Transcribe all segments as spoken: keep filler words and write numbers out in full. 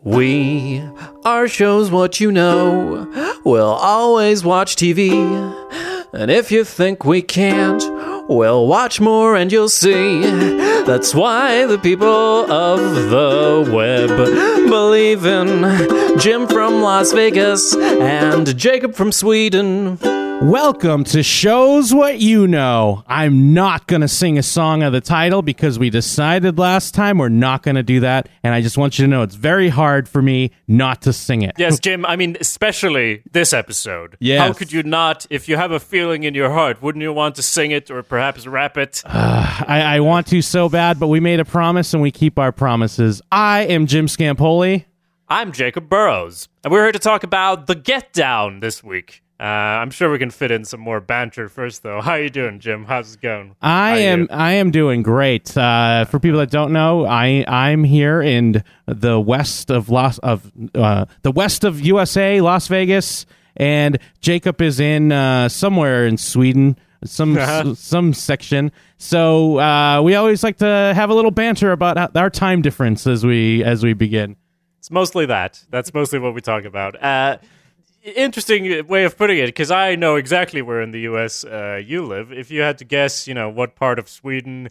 We are Shows What You Know. We'll always watch T V. And if you think we can't, we'll watch more and you'll see. That's why the people of the web believe in Jim from Las Vegas and Jacob from Sweden. Welcome to Shows What You Know. I'm not going to sing a song of the title because we decided last time we're not going to do that. And I just want you to know it's very hard for me not to sing it. Yes, Jim, I mean, especially this episode. Yes. How could you not, if you have a feeling in your heart, wouldn't you want to sing it or perhaps rap it? Uh, I, I want to so bad, but we made a promise and we keep our promises. I am Jim Scampoli. I'm Jacob Burrows. And we're here to talk about The Get Down this week. Uh, I'm sure we can fit in some more banter first, though. How are you doing, Jim? How's it going? I am I am doing great. Uh, for people that don't know, I I'm here in the west of Las of uh, the west of U S A, Las Vegas, and Jacob is in uh, somewhere in Sweden, some s- some section. So uh, we always like to have a little banter about our time difference as we as we begin. It's mostly that. That's mostly what we talk about. Uh, Interesting way of putting it, because I know exactly where in the U S uh, you live. If you had to guess, you know, what part of Sweden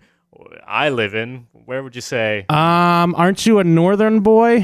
I live in, where would you say? Um, aren't you a northern boy?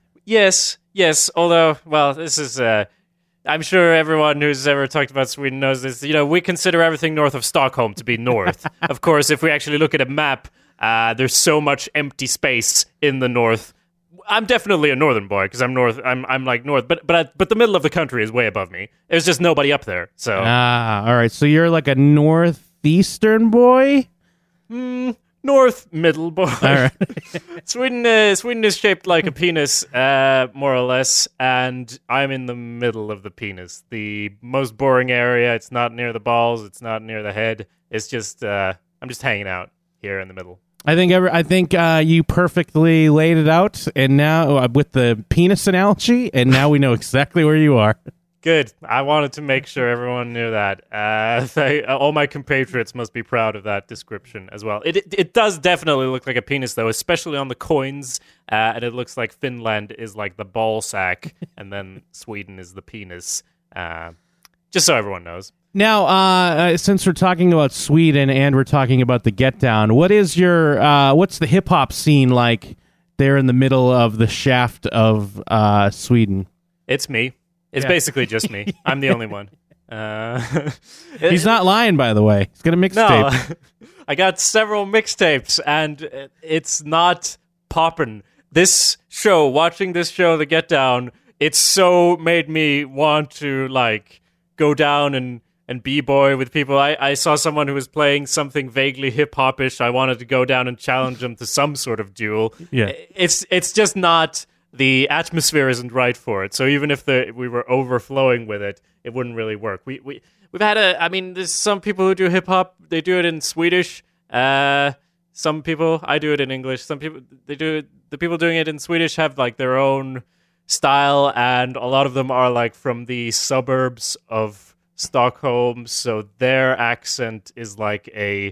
Yes, yes. Although, well, this is, uh, I'm sure everyone who's ever talked about Sweden knows this. You know, we consider everything north of Stockholm to be north. Of course, if we actually look at a map, uh, there's so much empty space in the north. I'm definitely a northern boy because I'm north. I'm I'm like north, but but I, but the middle of the country is way above me. There's just nobody up there. So ah, all right. So you're like a northeastern boy, mm, north middle boy. All right. Sweden uh, Sweden is shaped like a penis, uh, more or less, and I'm in the middle of the penis, the most boring area. It's not near the balls. It's not near the head. It's just uh, I'm just hanging out here in the middle. I think every, I think uh, you perfectly laid it out, and now uh, with the penis analogy, and now we know exactly where you are. Good. I wanted to make sure everyone knew that. Uh, they, all my compatriots must be proud of that description as well. It it, it does definitely look like a penis, though, especially on the coins, uh, and it looks like Finland is like the ball sack, and then Sweden is the penis. Uh, just so everyone knows. Now, uh, since we're talking about Sweden and we're talking about the Get Down, what is your uh, what's the hip hop scene like there in the middle of the shaft of uh, Sweden? It's me. It's Yeah. basically just me. I'm the only one. Uh, He's not lying, by the way. He's got a mixtape. No, I got several mixtapes, and it's not poppin'. This show, watching this show, The Get Down, it's so made me want to like go down and. and b-boy with people. I, I saw someone who was playing something vaguely hip-hop-ish. I wanted to go down and challenge them to some sort of duel. Yeah. It's it's just not, the atmosphere isn't right for it. So even if the we were overflowing with it, it wouldn't really work. We, we, we've had a, I mean, there's some people who do hip-hop, they do it in Swedish. Uh, some people, I do it in English. Some people, they do it, the people doing it in Swedish have like their own style, and a lot of them are like from the suburbs of Stockholm, so their accent is like a.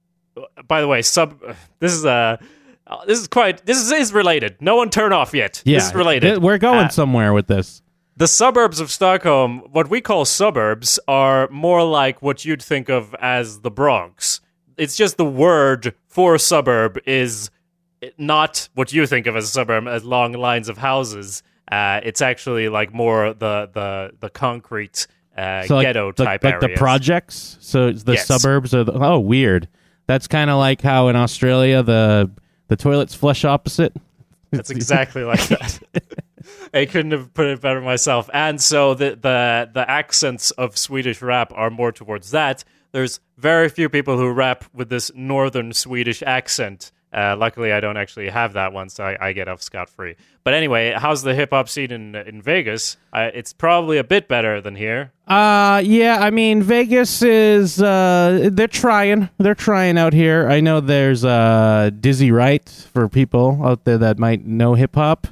By the way, sub. This is a. This is quite. This is, is related. No one turn off yet. Yeah, this is related. th- We're going Uh, somewhere with this. The suburbs of Stockholm, what we call suburbs, are more like what you'd think of as the Bronx. It's just the word for suburb is not what you think of as a suburb, as long lines of houses. Uh, it's actually like more the the the concrete. Uh, So like, ghetto type like, like the areas. projects. So it's the Yes. suburbs are the, oh weird. That's kind of like how in Australia the the toilets flush opposite. That's exactly like that. I couldn't have put it better myself. And so the the the accents of Swedish rap are more towards that. There's very few people who rap with this northern Swedish accent. Uh, luckily, I don't actually have that one, so I, I get off scot-free. But anyway, how's the hip-hop scene in in Vegas? Uh, it's probably a bit better than here. Uh yeah, I mean Vegas is uh they're trying. They're trying out here. I know there's uh Dizzy Wright for people out there that might know hip hop.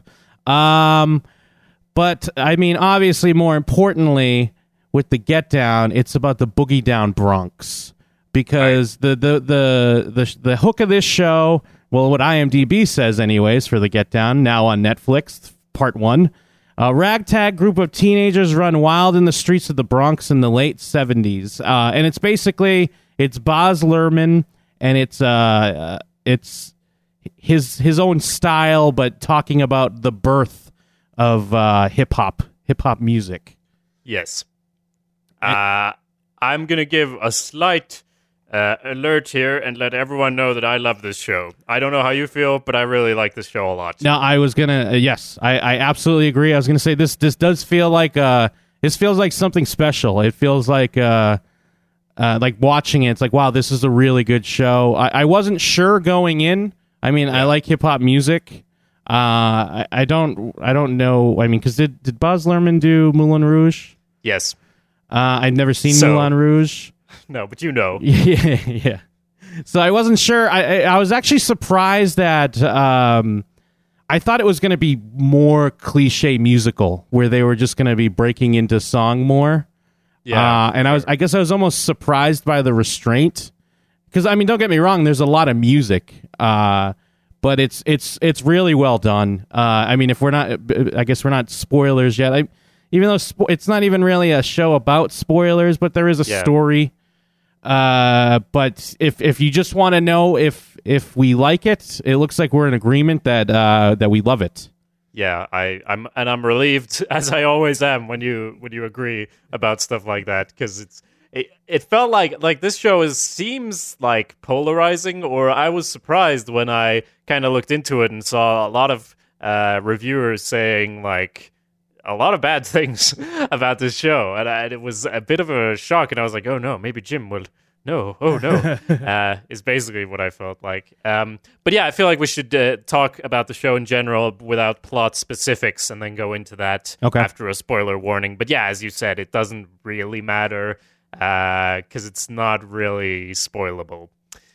Um but I mean obviously more importantly with the Get Down, it's about the Boogie Down Bronx. Because right. the, the, the the the hook of this show, well, what IMDb says anyways for the Get Down, now on Netflix, part one. A ragtag group of teenagers run wild in the streets of the Bronx in the late seventies. Uh, and it's basically, it's Baz Luhrmann, and it's uh, uh, it's his his own style, but talking about the birth of uh, hip-hop, hip-hop music. Yes. Uh, I'm going to give a slight uh, alert here and let everyone know that I love this show. I don't know how you feel, but I really like this show a lot. No, I was gonna. Uh, yes, I, I absolutely agree. I was gonna say this. This does feel like uh, this feels like something special. It feels like uh, uh, like watching it. It's like, wow, this is a really good show. I, I wasn't sure going in. I mean, yeah. I like hip hop music. Uh, I, I don't. I don't know. I mean, because did did Baz Luhrmann do Moulin Rouge? Yes. Uh, I've never seen So- Moulin Rouge. No, but you know. Yeah, yeah. So I wasn't sure. I I, I was actually surprised that um, I thought it was going to be more cliche musical, where they were just going to be breaking into song more. Yeah. Uh, and I was, I guess, I was almost surprised by the restraint, because I mean, don't get me wrong. There's a lot of music, uh, but it's it's it's really well done. Uh, I mean, if we're not, I guess we're not spoilers yet. I, even though spo- it's not even really a show about spoilers, but there is a Yeah. story. Uh, but if if you just want to know if if we like it, it looks like we're in agreement that uh, that we love it. Yeah, I, I'm and I'm relieved, as I always am when you when you agree about stuff like that, because it's it, it felt like like this show is seems like polarizing, or I was surprised when I kind of looked into it and saw a lot of uh, reviewers saying like a lot of bad things about this show, and, I, and it was a bit of a shock. And I was like, oh no, maybe Jim will. No, oh no, uh, is basically what I felt like. Um, but yeah, I feel like we should uh, talk about the show in general without plot specifics, and then go into that Okay. after a spoiler warning. But yeah, as you said, it doesn't really matter because it's not really spoilable.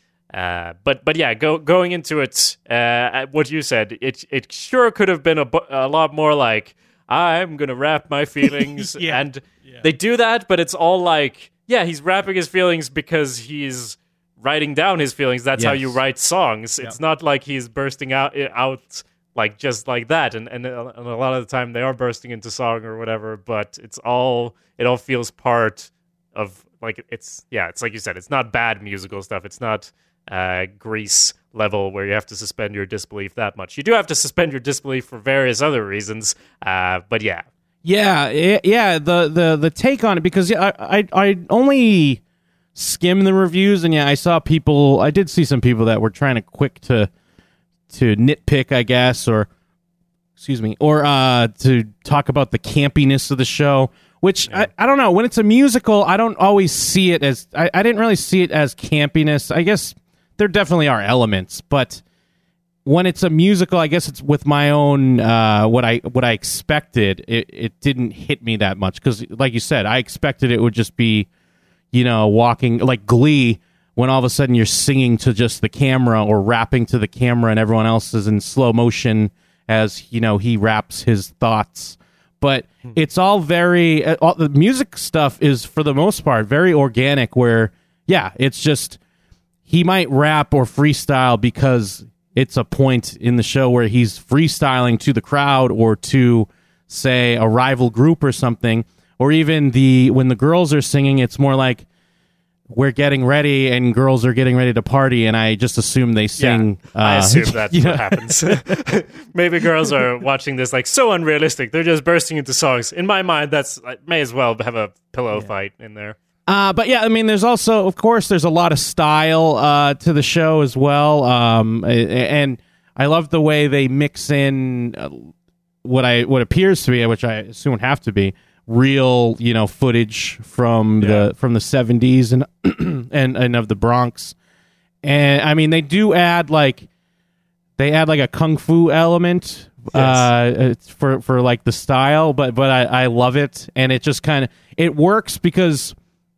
Uh, but but yeah, go, going into it, uh, what you said, it it sure could have been a, bu- a lot more like, I'm gonna rap my feelings, Yeah. and they do that, but it's all like, yeah, he's rapping his feelings because he's writing down his feelings. That's how Yes. you write songs. It's not like he's bursting out out like just like that. And, and and a lot of the time they are bursting into song or whatever. But it's all it all feels part of like it's yeah. It's like you said. It's not bad musical stuff. It's not uh, Grease level where you have to suspend your disbelief that much. You do have to suspend your disbelief for various other reasons. Uh, but yeah. Yeah, it- yeah. The, the, the take on it, because yeah, I, I I only skimmed the reviews, and yeah, I saw people. I did see some people that were trying to quick to to nitpick, I guess, or excuse me, or uh, to talk about the campiness of the show. Which I, I don't know. When it's a musical, I don't always see it as. I, I didn't really see it as campiness. I guess there definitely are elements, but when it's a musical, I guess it's with my own uh, what I what I expected. It it didn't hit me that much because, like you said, I expected it would just be, you know, walking like Glee, when all of a sudden you're singing to just the camera or rapping to the camera, and everyone else is in slow motion as you know he raps his thoughts. But it's all very uh, all, the music stuff is for the most part very organic. Where yeah, it's just he might rap or freestyle because it's a point in the show where he's freestyling to the crowd or to, say, a rival group or something. Or even the when the girls are singing, it's more like we're getting ready and girls are getting ready to party, and I just assume they sing. Yeah, I uh, assume that's you know? what happens. Maybe girls are watching this like so unrealistic. They're just bursting into songs. In my mind, that's I may as well have a pillow fight in there. Uh, but yeah, I mean, there's also, of course, there's a lot of style uh, to the show as well, um, and I love the way they mix in uh, what I what appears to be, which I assume would have to be, real, you know, footage from Yeah. the from the seventies and and and of the Bronx, and I mean, they do add like they add like a kung fu element. Uh, it's for for like the style, but but I, I love it, and it just kind of it works because.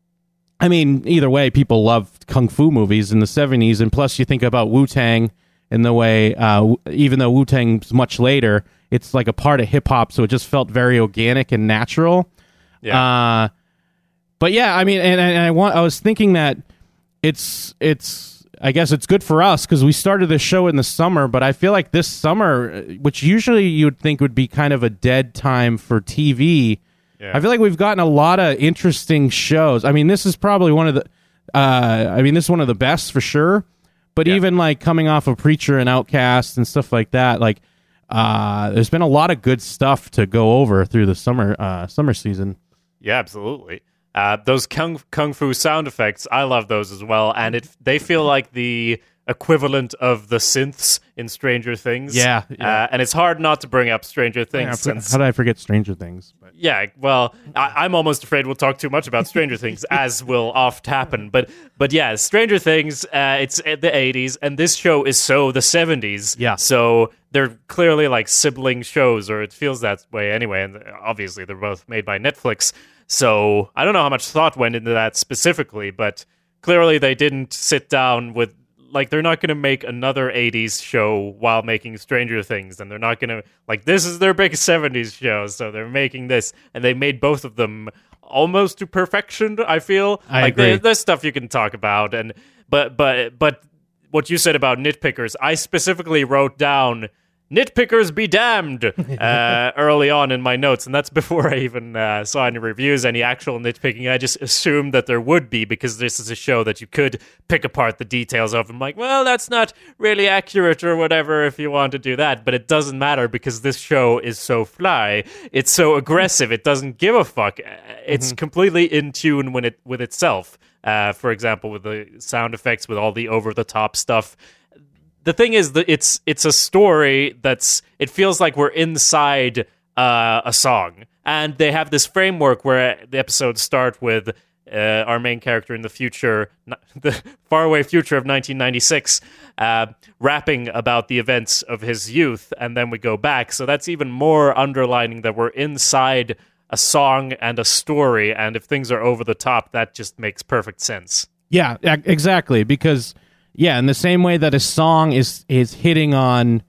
I mean, either way, people loved kung fu movies in the seventies, and plus you think about Wu-Tang in the way, uh, even though Wu-Tang's much later, it's like a part of hip-hop, so it just felt very organic and natural. Yeah. Uh, but yeah, I mean, and, and I want, I was thinking that it's, it's I guess it's good for us because we started this show in the summer, but I feel like this summer, which usually you would think would be kind of a dead time for T V, yeah. I feel like we've gotten a lot of interesting shows. I mean, this is probably one of the, uh, I mean, this is one of the best for sure, but yeah. even like coming off of Preacher and Outcast and stuff like that, like uh, there's been a lot of good stuff to go over through the summer uh, summer season. Yeah, absolutely. Uh, those kung, kung fu sound effects, I love those as well, and it they feel like the equivalent of the synths in Stranger Things. Yeah, yeah. Uh, and it's hard not to bring up Stranger Things. Yeah, since, how did I forget Stranger Things? But. Yeah, well, I, I'm almost afraid we'll talk too much about Stranger Things, as will oft happen. But but yeah, Stranger Things, uh, it's the eighties, and this show is so the seventies. Yeah. So they're clearly like sibling shows, or it feels that way anyway, and obviously they're both made by Netflix. So I don't know how much thought went into that specifically, but clearly they didn't sit down with, like, they're not going to make another eighties show while making Stranger Things, and they're not going to, like, this is their big seventies show, so they're making this, and they made both of them almost to perfection, I feel. I like, agree. There, there's stuff you can talk about, and but but but what you said about nitpickers, I specifically wrote down, nitpickers be damned, uh, early on in my notes, and that's before I even uh, saw any reviews, any actual nitpicking. I just assumed that there would be, because this is a show that you could pick apart the details of. I'm like, well, that's not really accurate or whatever if you want to do that, but it doesn't matter because this show is so fly. It's so aggressive. It doesn't give a fuck. It's mm-hmm. completely in tune when it with itself. Uh, for example, with the sound effects, with all the over-the-top stuff. The thing is that it's it's a story that's, it feels like we're inside uh, a song, and they have this framework where the episodes start with uh, our main character in the future, the faraway future of nineteen ninety-six, uh, rapping about the events of his youth, and then we go back. So that's even more underlining that we're inside a song and a story, and if things are over the top, that just makes perfect sense. Yeah, exactly, because... Yeah, in the same way that a song is is hitting on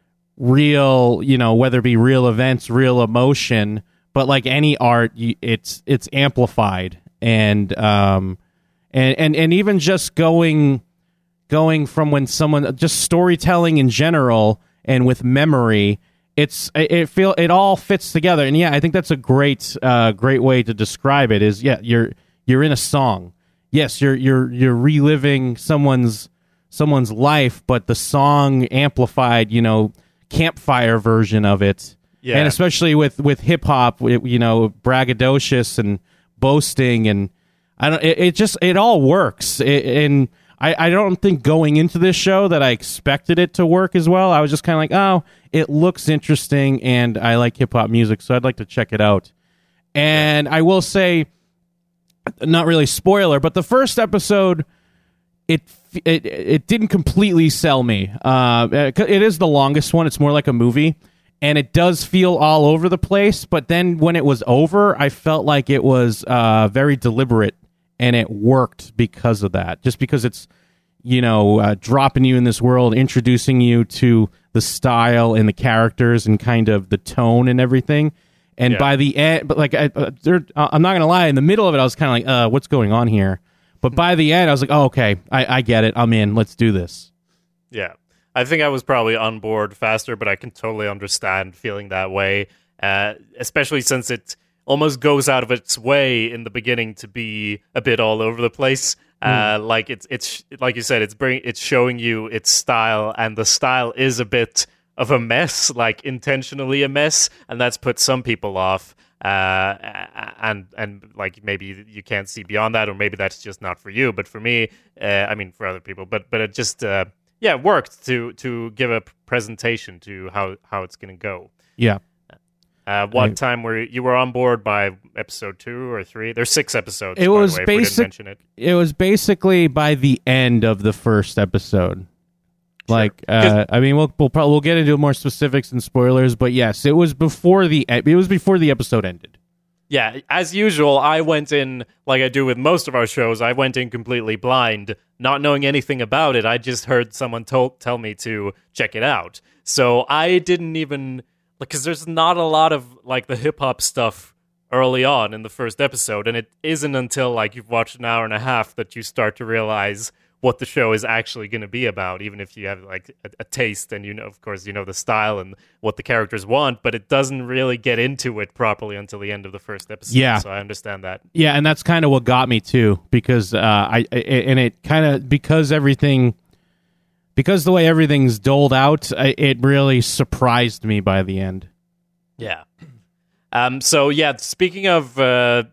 real, you know, whether it be real events, real emotion, but like any art, it's it's amplified, and um, and and and even just going going from when someone, just storytelling in general and with memory, it's it feel it all fits together, and yeah, I think that's a great uh great way to describe it. Is yeah, you're you're in a song. Yes, you're you're you're reliving someone's someone's life, but the song amplified, you know, campfire version of it. Yeah. And especially with, with hip hop, you know, braggadocious and boasting, and I don't. It, it just it all works. It, and I, I don't think going into this show that I expected it to work as well. I was just kind of like, oh, it looks interesting, and I like hip hop music, so I'd like to check it out. And I will say, not really spoiler, but the first episode, it it it didn't completely sell me. Uh, it is the longest one. It's more like a movie, and it does feel all over the place. But then when it was over, I felt like it was uh, very deliberate, and it worked because of that. Just because it's, you know, uh, dropping you in this world, introducing you to the style and the characters and kind of the tone and everything. And yeah. by the end, but like I, uh, I'm not gonna lie, in the middle of it, I was kind of like, uh, "What's going on here?" But by the end, I was like, oh, okay, I, I get it. I'm in. Let's do this. Yeah. I think I was probably on board faster, but I can totally understand feeling that way, uh, especially since it almost goes out of its way in the beginning to be a bit all over the place. Mm. Uh, like it's it's like you said, it's bring it's showing you its style, and the style is a bit of a mess, like intentionally a mess, and that's put some people off. Uh, and and like maybe you can't see beyond that, or maybe that's just not for you. But for me, uh, I mean for other people, but but it just uh, yeah worked to to give a presentation to how, how it's going to go. Yeah. Uh, what I, time were you, you were on board by episode two or three? There's six episodes. It by was the way, basic. It. it was basically by the end of the first episode. Like, uh, I mean, we'll we'll probably we'll get into more specifics and spoilers, but yes, it was before the it was before the episode ended. Yeah, as usual, I went in like I do with most of our shows. I went in completely blind, not knowing anything about it. I just heard someone told tell me to check it out, so I didn't even like because there's not a lot of like the hip hop stuff early on in the first episode, and it isn't until like you've watched an hour and a half that you start to realize what the show is actually going to be about, even if you have like a, a taste and you know, of course, you know the style and what the characters want, but it doesn't really get into it properly until the end of the first episode. Yeah. So I understand that. Yeah, and that's kind of what got me too, because uh, I, I and it kind of because everything, because the way everything's doled out, I, it really surprised me by the end. Yeah. Um. So yeah, speaking of. Uh,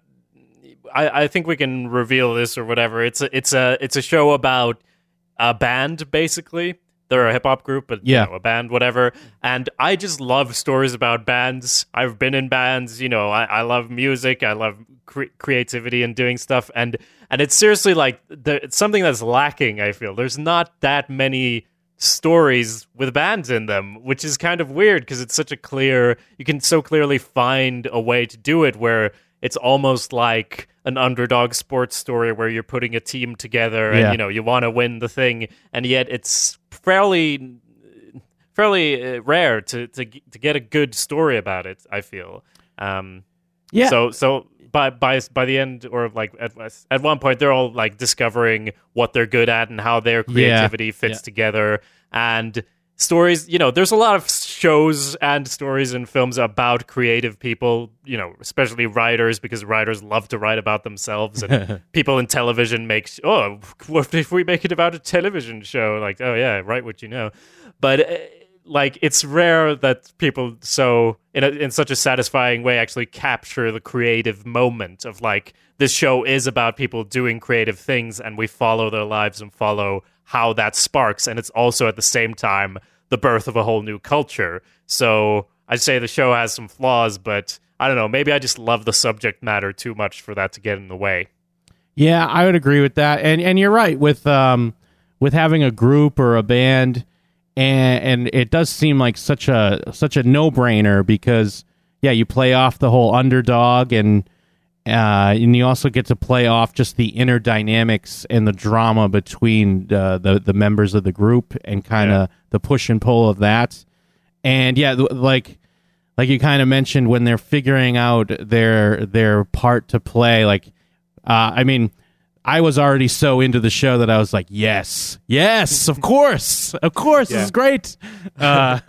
I, I think we can reveal this or whatever. It's a it's a it's a show about a band, basically. They're a hip hop group, but yeah. you know, a band, whatever. And I just love stories about bands. I've been in bands. You know, I, I love music. I love cre- creativity and doing stuff. And and it's seriously like the, it's something that's lacking. I feel there's not that many stories with bands in them, which is kind of weird because it's such a clear. You can so clearly find a way to do it where it's almost like an underdog sports story where you're putting a team together and, yeah. you know, you want to win the thing. And yet it's fairly fairly uh, rare to, to to get a good story about it, I feel. Um, yeah. So so by by by the end, or like at at one point, they're all like discovering what they're good at and how their creativity yeah. fits yeah. together. And stories, you know, there's a lot of shows and stories and films about creative people, you know, especially writers, because writers love to write about themselves, and people in television make, oh, what if we make it about a television show? Like, oh yeah, write what you know. But uh, like, it's rare that people so in a, in such a satisfying way actually capture the creative moment of like, this show is about people doing creative things and we follow their lives and follow how that sparks, and it's also at the same time the birth of a whole new culture. So I'd say the show has some flaws, but I don't know, maybe I just love the subject matter too much for that to get in the way. Yeah, I would agree with that. And and you're right with um with having a group or a band, and and it does seem like such a such a no-brainer because yeah, you play off the whole underdog, and Uh, and you also get to play off just the inner dynamics and the drama between uh, the the members of the group, and kind of yeah. the push and pull of that. And yeah, th- like like you kind of mentioned, when they're figuring out their their part to play, like uh, I mean, I was already so into the show that I was like, yes, yes, of course, of course, yeah. this is great. Uh,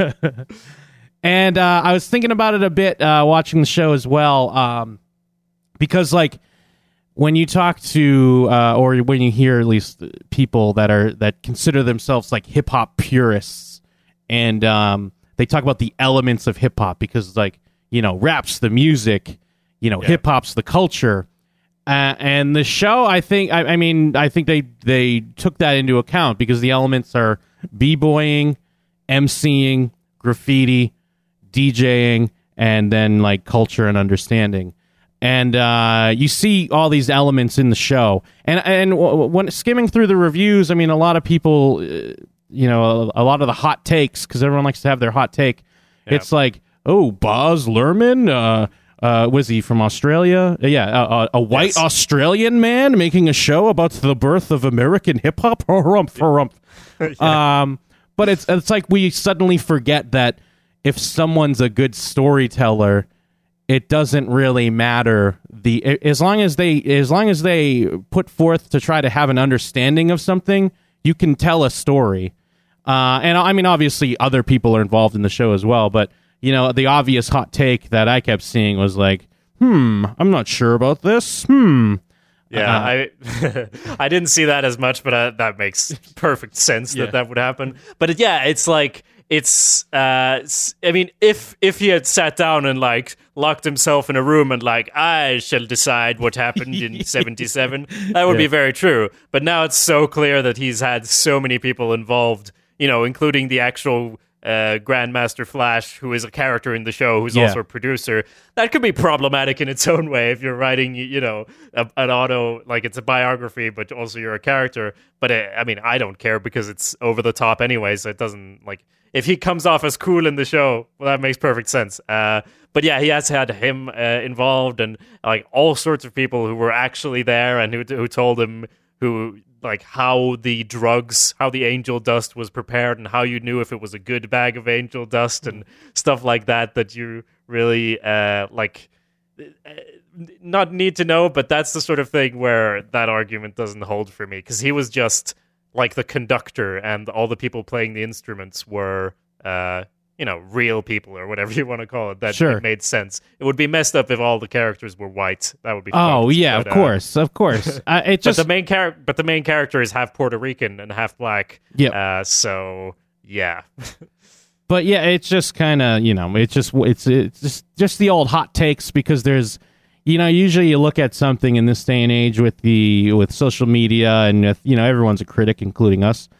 and uh, I was thinking about it a bit uh, watching the show as well. Um, Because, like, when you talk to, uh, or when you hear at least people that are that consider themselves like hip hop purists, and um, they talk about the elements of hip hop because, like, you know, rap's the music, you know, yeah. hip hop's the culture, uh, and the show, I think, I, I mean, I think they they took that into account because the elements are b-boying, emceeing, graffiti, DJing, and then like culture and understanding. And uh, you see all these elements in the show, and and when skimming through the reviews, I mean, a lot of people, uh, you know, a, a lot of the hot takes, because everyone likes to have their hot take. Yeah. It's like, oh, Baz Luhrmann, uh, uh, was he from Australia? Uh, yeah, a, a white yes. Australian man making a show about the birth of American hip hop. Harumph, harumph. yeah. Um, but it's it's like we suddenly forget that if someone's a good storyteller, it doesn't really matter the as long as they as long as they put forth to try to have an understanding of something, you can tell a story. Uh, and I mean, obviously, other people are involved in the show as well. But you know, the obvious hot take that I kept seeing was like, "Hmm, I'm not sure about this." Hmm. Yeah, uh, I I didn't see that as much, but uh, that makes perfect sense that yeah. that would happen. But yeah, it's like. It's, uh, I mean, if if he had sat down and, like, locked himself in a room and, like, I shall decide what happened in seventy-seven, that would yeah. be very true. But now it's so clear that he's had so many people involved, you know, including the actual uh, Grandmaster Flash, who is a character in the show, who's yeah. also a producer. That could be problematic in its own way if you're writing, you know, a, an auto, like it's a biography, but also you're a character. But, it, I mean, I don't care because it's over the top anyway, so it doesn't, like... If he comes off as cool in the show, well, that makes perfect sense. Uh, but yeah, he has had him uh, involved, and like all sorts of people who were actually there and who who told him who like how the drugs, how the angel dust was prepared, and how you knew if it was a good bag of angel dust and stuff like that. That you really uh, like not need to know, but that's the sort of thing where that argument doesn't hold for me because he was just like the conductor and all the people playing the instruments were, uh, you know, real people or whatever you want to call it. That Sure. it made sense. It would be messed up if all the characters were white. That would be. Oh fucked, yeah, but, of uh, course, of course. Uh, it just but the main char- but the main character is half Puerto Rican and half black. Yep. Uh, so yeah. But yeah, it's just kind of, you know, it's just it's it's just just the old hot takes, because there's, you know, usually you look at something in this day and age with the with social media and with, you know, everyone's a critic, including us.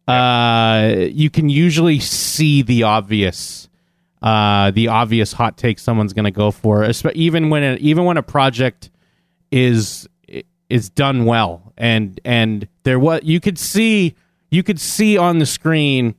Uh, you can usually see the obvious, uh, the obvious hot take someone's going to go for, espe- even when it, even when a project is is done well, and and there what you could see you could see on the screen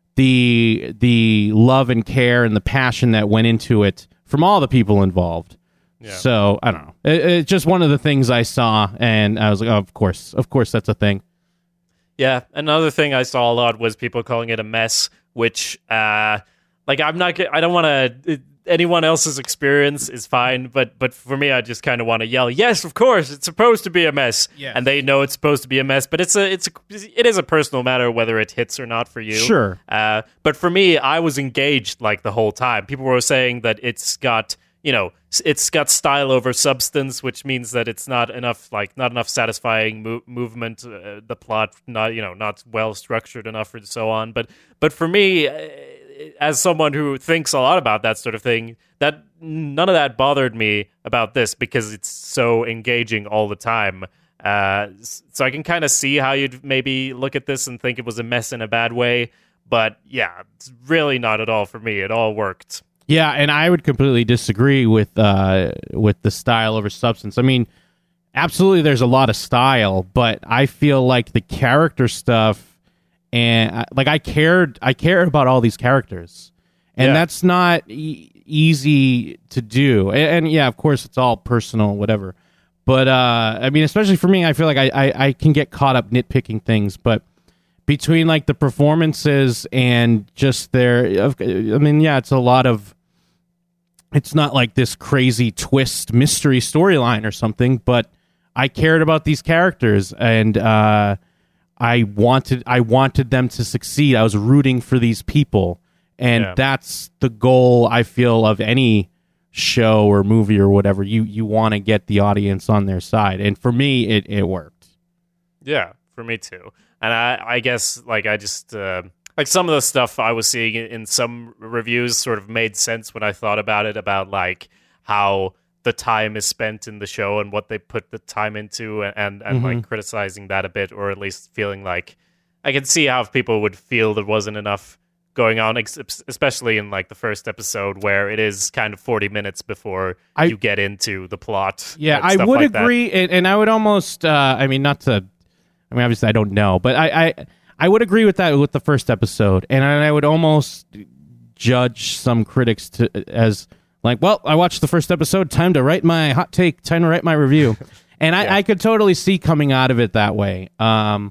the the love and care and the passion that went into it from all the people involved. Yeah. So I don't know. It, it's just one of the things I saw, and I was like, oh, of course, of course, that's a thing. Yeah, another thing I saw a lot was people calling it a mess, which, uh, like, I'm not, I don't want to, anyone else's experience is fine, but but for me, I just kind of want to yell, yes, of course, it's supposed to be a mess, Yes. and they know it's supposed to be a mess, but it's a, it's a, it is a personal matter whether it hits or not for you. Sure. Uh, but for me, I was engaged, like, the whole time. People were saying that it's got, you know, it's got style over substance, which means that it's not enough, like not enough satisfying mo- movement. Uh, the plot, not you know, not well structured enough, and so on. But but for me, uh, as someone who thinks a lot about that sort of thing, that none of that bothered me about this, because it's so engaging all the time. Uh, so I can kind of see how you'd maybe look at this and think it was a mess in a bad way. But yeah, it's really not at all for me. It all worked. Yeah, and I would completely disagree with uh, with the style over substance. I mean, absolutely, there's a lot of style, but I feel like the character stuff, and like I cared, I care about all these characters, and Yeah. that's not e- easy to do. And, and yeah, of course, it's all personal, whatever. But uh, I mean, especially for me, I feel like I, I I can get caught up nitpicking things, but between like the performances and just their, I mean, yeah, it's a lot of. It's not like this crazy twist mystery storyline or something, but I cared about these characters, and uh, I wanted I wanted them to succeed. I was rooting for these people, and Yeah. that's the goal, I feel, of any show or movie or whatever. You you want to get the audience on their side, and for me, it, it worked. Yeah, for me too. And I, I guess, like, I just, uh, like, some of the stuff I was seeing in some reviews sort of made sense when I thought about it, about, like, how the time is spent in the show and what they put the time into, and, and, and Mhm. like, criticizing that a bit, or at least feeling like, I can see how people would feel there wasn't enough going on, ex- especially in, like, the first episode, where it is kind of forty minutes before I- you get into the plot. Yeah, and I stuff would like that. agree, and, and I would almost, uh, I mean, not to, I mean, obviously I don't know, but I, I, I would agree with that with the first episode, and I would almost judge some critics to as like, well, I watched the first episode, time to write my hot take, time to write my review, and I, Yeah. I could totally see coming out of it that way. Um,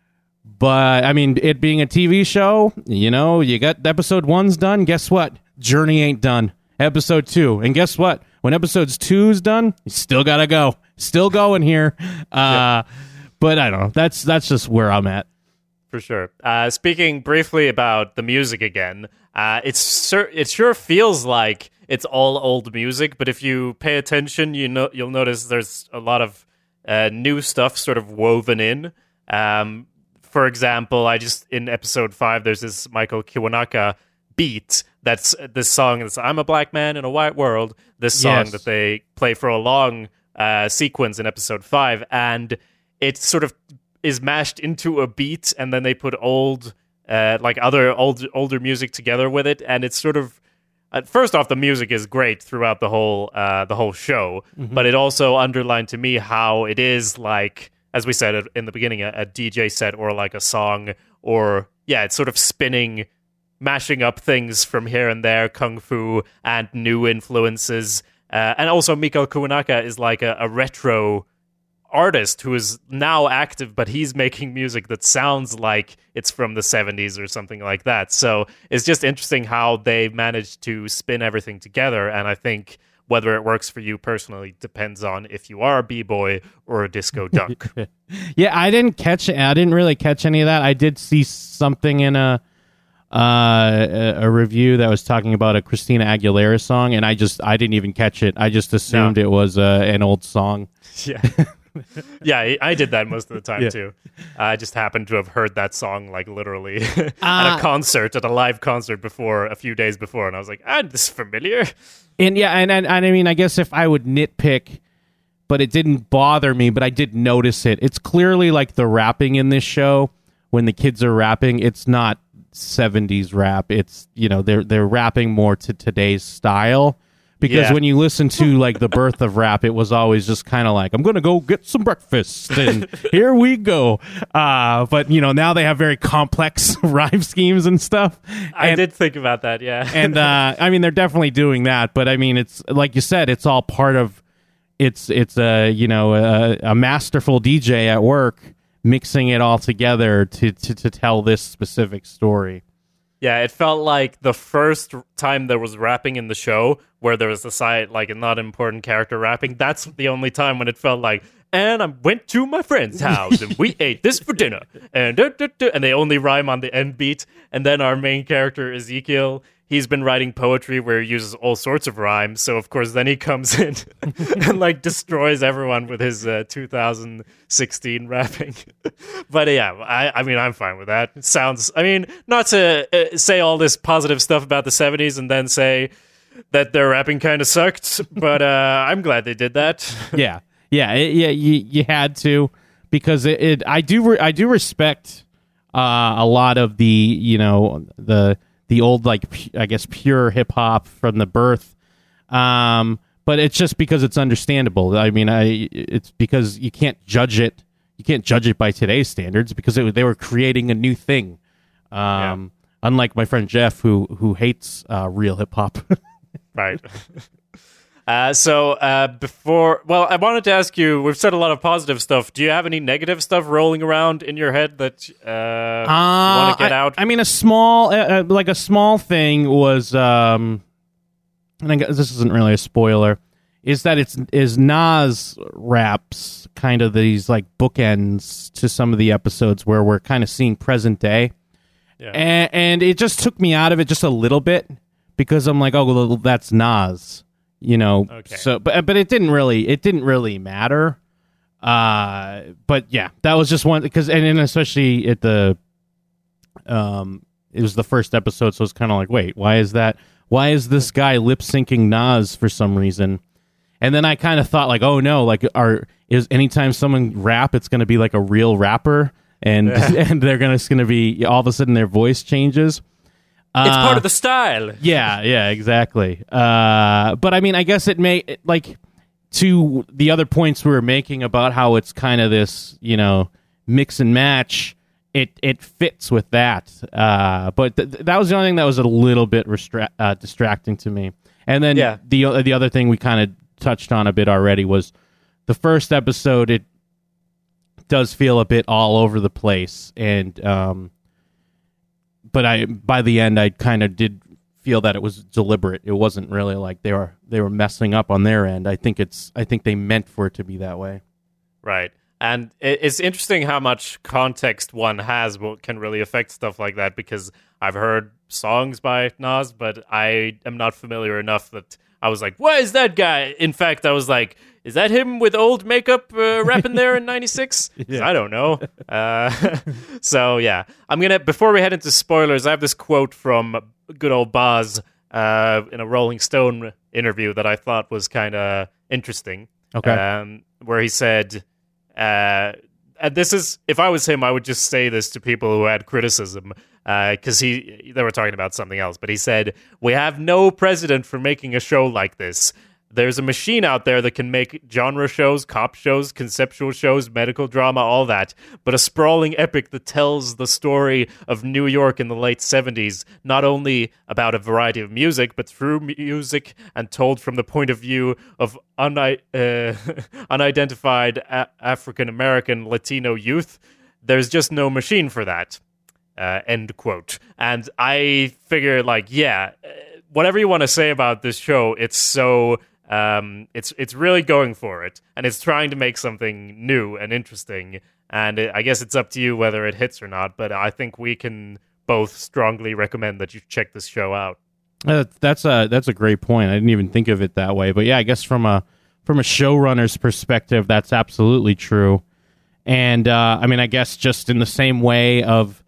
but I mean, it being a T V show, you know, you got episode one's done. Guess what? Journey ain't done. Episode two, and guess what? When episodes two's done, you still gotta go. Still going here. Uh, But I don't know. That's that's just where I'm at. For sure. Uh, speaking briefly about the music again, uh, it's sur- it sure feels like it's all old music, but if you pay attention, you know you'll notice there's a lot of uh, new stuff sort of woven in. Um, for example, I just in episode five, there's this Michael Kiwanaka beat. That's this song. That's "I'm a Black Man in a White World." This song Yes. that they play for a long uh, sequence in episode five, and it sort of is mashed into a beat, and then they put old, uh, like other old older music together with it, and it's sort of. Uh, first off, the music is great throughout the whole uh, the whole show, Mm-hmm. but it also underlined to me how it is like, as we said in the beginning, a, a D J set or like a song, or yeah, it's sort of spinning, mashing up things from here and there, kung fu and new influences, uh, and also Miko Kuwanaka is like a, a retro artist who is now active, but he's making music that sounds like it's from the seventies or something like that. So it's just interesting how they managed to spin everything together, and I think Whether it works for you personally depends on if you are a b-boy or a disco dunk. Yeah, I didn't catch it. I didn't really catch any of that. I did see something in a uh, a, a review that was talking about a Christina Aguilera song, and I just I didn't even catch it. I just assumed No. it was uh, an old song. Yeah. Yeah, I- I did that most of the time Yeah. too. I just happened to have heard that song like literally at Uh, a concert, at a live concert before a few days before, and I was like, "Ah, this is familiar." And yeah, and, and and I mean, I guess if I would nitpick, but it didn't bother me, but I did notice it. It's clearly like the rapping in this show when the kids are rapping. It's not seventies rap. It's, you know, they're they're rapping more to today's style. Because Yeah. when you listen to like the birth of rap, it was always just kind of like, I'm going to go get some breakfast and here we go. Uh, but, you know, now they have very complex rhyme schemes and stuff. I And- did think about that, yeah. and uh, I mean, they're definitely doing that. But I mean, it's like you said, it's all part of it's it's a you know a, a masterful D J at work mixing it all together to, to to tell this specific story. Yeah, it felt like the first time there was rapping in the show where there was a side, like a not important character rapping. That's the only time when it felt like, and I went to my friend's house and we ate this for dinner. And duh, duh, duh, and they only rhyme on the end beat. And then our main character, Ezekiel, he's been writing poetry where he uses all sorts of rhymes. So, of course, then he comes in and, like, destroys everyone with his uh, two thousand sixteen rapping. But, yeah, I, I mean, I'm fine with that. It sounds, I mean, not to uh, say all this positive stuff about the seventies and then say that their rapping kind of sucked, but uh, I'm glad they did that. Yeah, yeah, it, yeah. You you had to because it. it I do re- I do respect uh, a lot of the you know the the old like pu- I guess pure hip hop from the birth. Um, but it's just because it's understandable. I mean, I it's because you can't judge it. You can't judge it by today's standards because it, they were creating a new thing. Um, Unlike my friend Jeff, who who hates uh, real hip hop. Right. Uh, so uh, before, well, I wanted to ask you. We've said a lot of positive stuff. Do you have any negative stuff rolling around in your head that uh, you want to get I, out? I mean, a small, uh, uh, like a small thing was, um, and I guess this isn't really a spoiler, is that it's is Nas raps kind of these like bookends to some of the episodes where we're kind of seeing present day, Yeah. and, and it just took me out of it just a little bit because I'm like, oh, well, that's Nas. You know, Okay. so but but it didn't really it didn't really matter. Uh, but yeah, that was just one because and, and especially at the um, it was the first episode, so it's kind of like, wait, why is that? Why is this guy lip syncing Nas for some reason? And then I kind of thought like, oh no, like are is anytime someone rap, it's going to be like a real rapper, and and they're gonna it's going to be all of a sudden their voice changes. it's Uh, part of the style. yeah, yeah, exactly. Uh, but I mean, I guess it may like to the other points we were making about how it's kind of this, you know, mix and match. It it fits with that. Uh, but th- that was the only thing that was a little bit restra- uh, distracting to me. And then Yeah. the o- the other thing we kind of touched on a bit already was the first episode. It does feel a bit all over the place, and um, but I by the end I kind of did feel that it was deliberate. It wasn't really like they were they were messing up on their end. I think it's I think they meant for it to be that way. Right. And it- it's interesting how much context one has what can really affect stuff like that, because I've heard songs by Nas, but I am not familiar enough that I was like, what is that guy? In fact, I was like, is that him with old makeup uh, rapping there in ninety-six? Yeah. I don't know. Uh, so, yeah. I'm going to, before we head into spoilers, I have this quote from good old Boz uh, in a Rolling Stone interview that I thought was kind of interesting. Okay. Um, where he said, uh, and this is, if I was him, I would just say this to people who had criticism, because he they were talking about something else. But he said, "We have no precedent for making a show like this. There's a machine out there that can make genre shows, cop shows, conceptual shows, medical drama, all that. But a sprawling epic that tells the story of New York in the late seventies, not only about a variety of music, but through music and told from the point of view of uni- uh, unidentified a- African-American Latino youth, there's just no machine for that." Uh, end quote. And I figure, like, yeah, uh, whatever you want to say about this show, it's so... Um, it's it's really going for it, and it's trying to make something new and interesting. And it, I guess it's up to you whether it hits or not. But I think we can both strongly recommend that you check this show out. Uh, that's a that's a great point. I didn't even think of it that way. But yeah, I guess from a from a showrunner's perspective, that's absolutely true. And uh, I mean, I guess just in the same way of,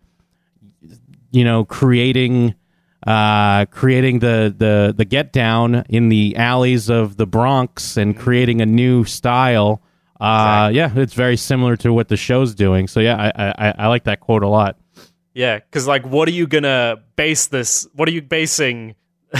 you know, creating uh, creating the, the the Get Down in the alleys of the Bronx and creating a new style. Uh, exactly. Yeah, it's very similar to what the show's doing. So yeah, I I, I like that quote a lot. Yeah, because like, what are you gonna base this? What are you basing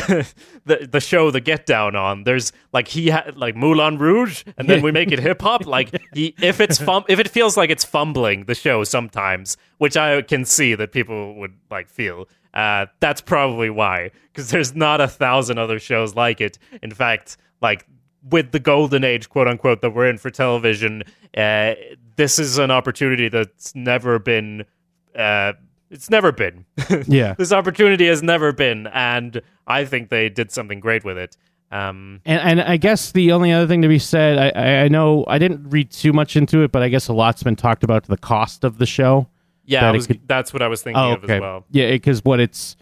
the the show The Get Down on? There's like he had like Moulin Rouge, and then we make it hip hop. Like he, if it's fum- if it feels like it's fumbling the show sometimes, which I can see that people would like feel. Uh, that's probably why, because there's not a thousand other shows like it. In fact, like with the golden age, quote unquote, that we're in for television, uh, this is an opportunity that's never been. Uh, It's never been. Yeah. This opportunity has never been, and I think they did something great with it. Um, and, and I guess the only other thing to be said, I, I, I know I didn't read too much into it, but I guess a lot's been talked about the cost of the show. Yeah, that I was, could, that's what I was thinking oh, of okay. as well. Yeah, because what it's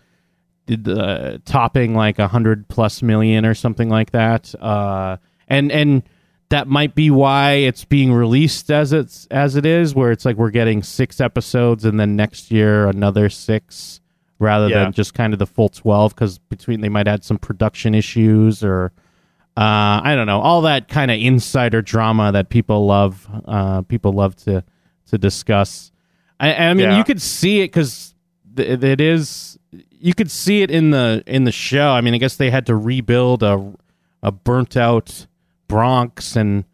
uh, topping like a hundred plus million or something like that, uh, and and. That might be why it's being released as it's as it is, where it's like we're getting six episodes and then next year another six, rather yeah. than just kind of the full twelve. Because between they might add some production issues or uh, I don't know, all that kind of insider drama that people love. Uh, people love to to discuss. I, I mean, yeah. you could see it because th- it is. You could see it in the in the show. I mean, I guess they had to rebuild a a burnt out Bronx, and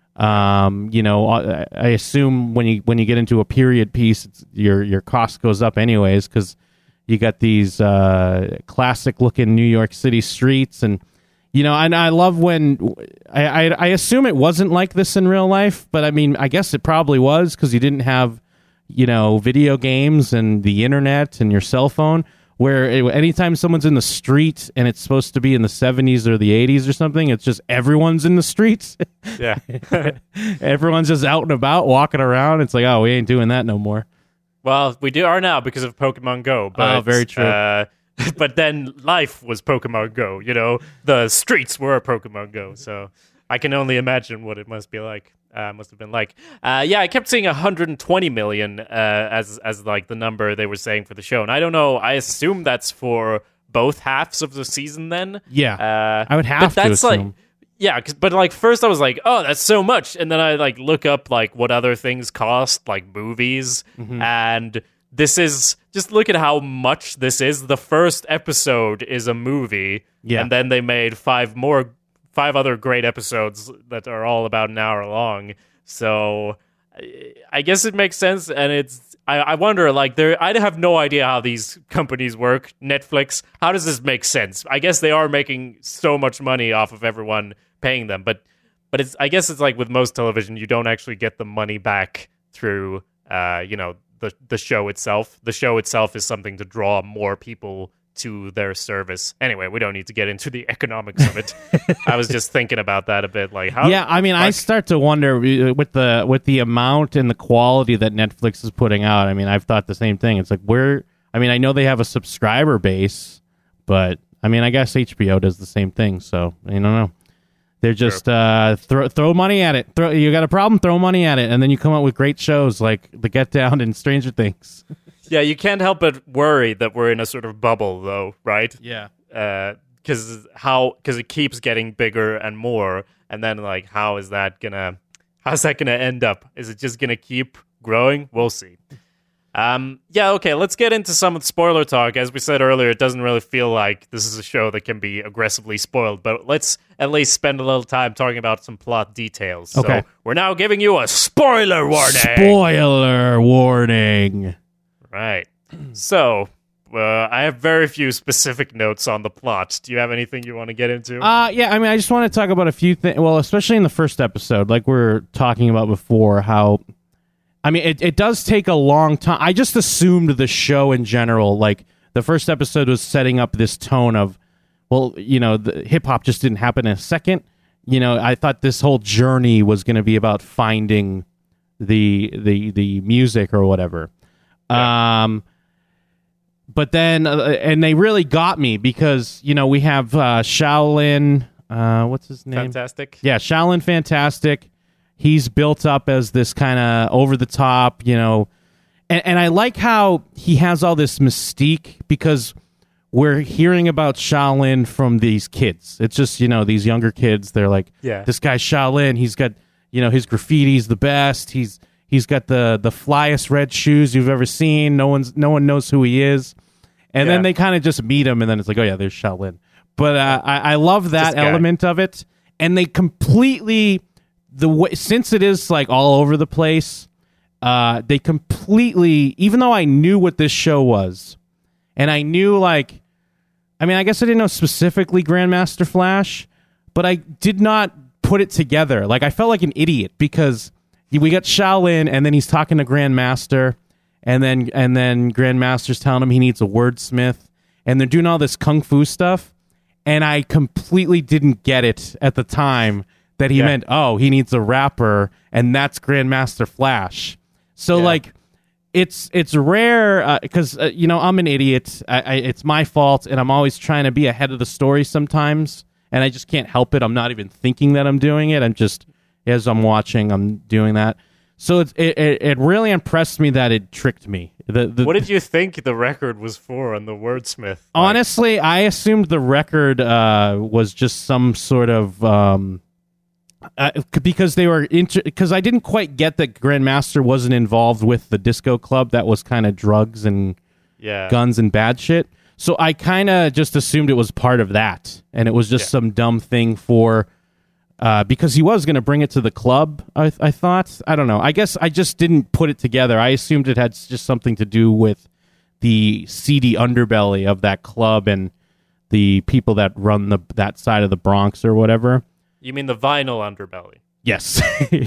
um, you know, I, I assume when you when you get into a period piece, it's, your your cost goes up anyways because you got these uh, classic looking New York City streets, and you know, and I love when I, I I assume it wasn't like this in real life, but I mean, I guess it probably was because you didn't have, you know, video games and the internet and your cell phone. Where it, anytime someone's in the street and it's supposed to be in the seventies or the eighties or something, it's just everyone's in the streets. Yeah. Everyone's just out and about, walking around. It's like, oh, we ain't doing that no more. Well, we do are now because of Pokemon Go. But, oh, very true. Uh, but then life was Pokemon Go, you know? The streets were Pokemon Go, so I can only imagine what it must be like. Uh, must have been like, uh, yeah. I kept seeing one hundred twenty million uh, as as like the number they were saying for the show, and I don't know. I assume that's for both halves of the season. Then, yeah, uh, I would have but to that's assume. Like, yeah, cause, but like first I was like, oh, that's so much, and then I like look up like what other things cost, like movies, mm-hmm. and this is just look at how much this is. The first episode is a movie, yeah, and then they made five more. Five other great episodes that are all about an hour long. So I guess it makes sense. And it's, I, I wonder, like, there, I have no idea how these companies work. Netflix, how does this make sense? I guess they are making so much money off of everyone paying them. But, but it's, I guess it's like with most television, you don't actually get the money back through, uh, you know, the, the show itself. The show itself is something to draw more people to their service. Anyway, we don't need to get into the economics of it. I was just thinking about that a bit. Like, how? Yeah, I mean, fuck? I start to wonder with the with the amount and the quality that Netflix is putting out. I mean, I've thought the same thing. It's like where. I mean, I know they have a subscriber base, but I mean, I guess H B O does the same thing. So I don't know. They're just sure. uh, throw throw money at it. Throw, you got a problem? Throw money at it, and then you come up with great shows like The Get Down and Stranger Things. Yeah, you can't help but worry that we're in a sort of bubble, though, right? Yeah. Because uh, how? Because it keeps getting bigger and more, and then like, how is that gonna? How's that gonna end up? Is it just gonna keep growing? We'll see. Um, yeah, okay. Let's get into some spoiler talk. As we said earlier, it doesn't really feel like this is a show that can be aggressively spoiled, but let's at least spend a little time talking about some plot details. Okay. So we're now giving you a spoiler warning. Spoiler warning. Right. So, uh, I have very few specific notes on the plot. Do you have anything you want to get into? Uh, yeah, I mean, I just want to talk about a few things. Well, especially in the first episode, like we were talking about before, how, I mean, it, it does take a long time. I just assumed the show in general, like the first episode was setting up this tone of, well, you know, the hip-hop just didn't happen in a second. you know, I thought this whole journey was going to be about finding the the the music or whatever. Yeah. Um, but then, uh, and they really got me because, you know, we have uh, Shaolin. Uh, what's his name? Fantastic. Yeah, Shaolin Fantastic. He's built up as this kind of over the top, you know, and, and I like how he has all this mystique because we're hearing about Shaolin from these kids. It's just, you know, these younger kids. They're like, yeah. this guy's Shaolin. He's got, you know, his graffiti's the best. He's he's got the the flyest red shoes you've ever seen. No one's no one knows who he is. And yeah. then they kind of just meet him, and then it's like, oh yeah, there's Shaolin. But uh, I, I love that element of it, and they completely the way since it is like all over the place. Uh, they completely, even though I knew what this show was, and I knew like, I mean, I guess I didn't know specifically Grandmaster Flash, but I did not put it together. Like I felt like an idiot because we got Shaolin, and then he's talking to Grandmaster, and then and then Grandmaster's telling him he needs a wordsmith, and they're doing all this kung fu stuff. And I completely didn't get it at the time that he yeah. meant, oh, he needs a rapper, and that's Grandmaster Flash. So, yeah. like, it's it's rare, because, uh, uh, you know, I'm an idiot. I, I, it's my fault, and I'm always trying to be ahead of the story sometimes, and I just can't help it. I'm not even thinking that I'm doing it. I'm just, as I'm watching, I'm doing that. So it's, it, it it really impressed me that it tricked me. The, the, what did you think the record was for on the wordsmith? Like, honestly, I assumed the record uh, was just some sort of um, uh, because they were inter- because I didn't quite get that Grandmaster wasn't involved with the disco club that was kind of drugs and yeah. guns and bad shit. So I kind of just assumed it was part of that, and it was just yeah. some dumb thing for. Uh, because he was going to bring it to the club, I, I thought. I don't know. I guess I just didn't put it together. I assumed it had just something to do with the seedy underbelly of that club and the people that run the that side of the Bronx or whatever. You mean the vinyl underbelly? Yes.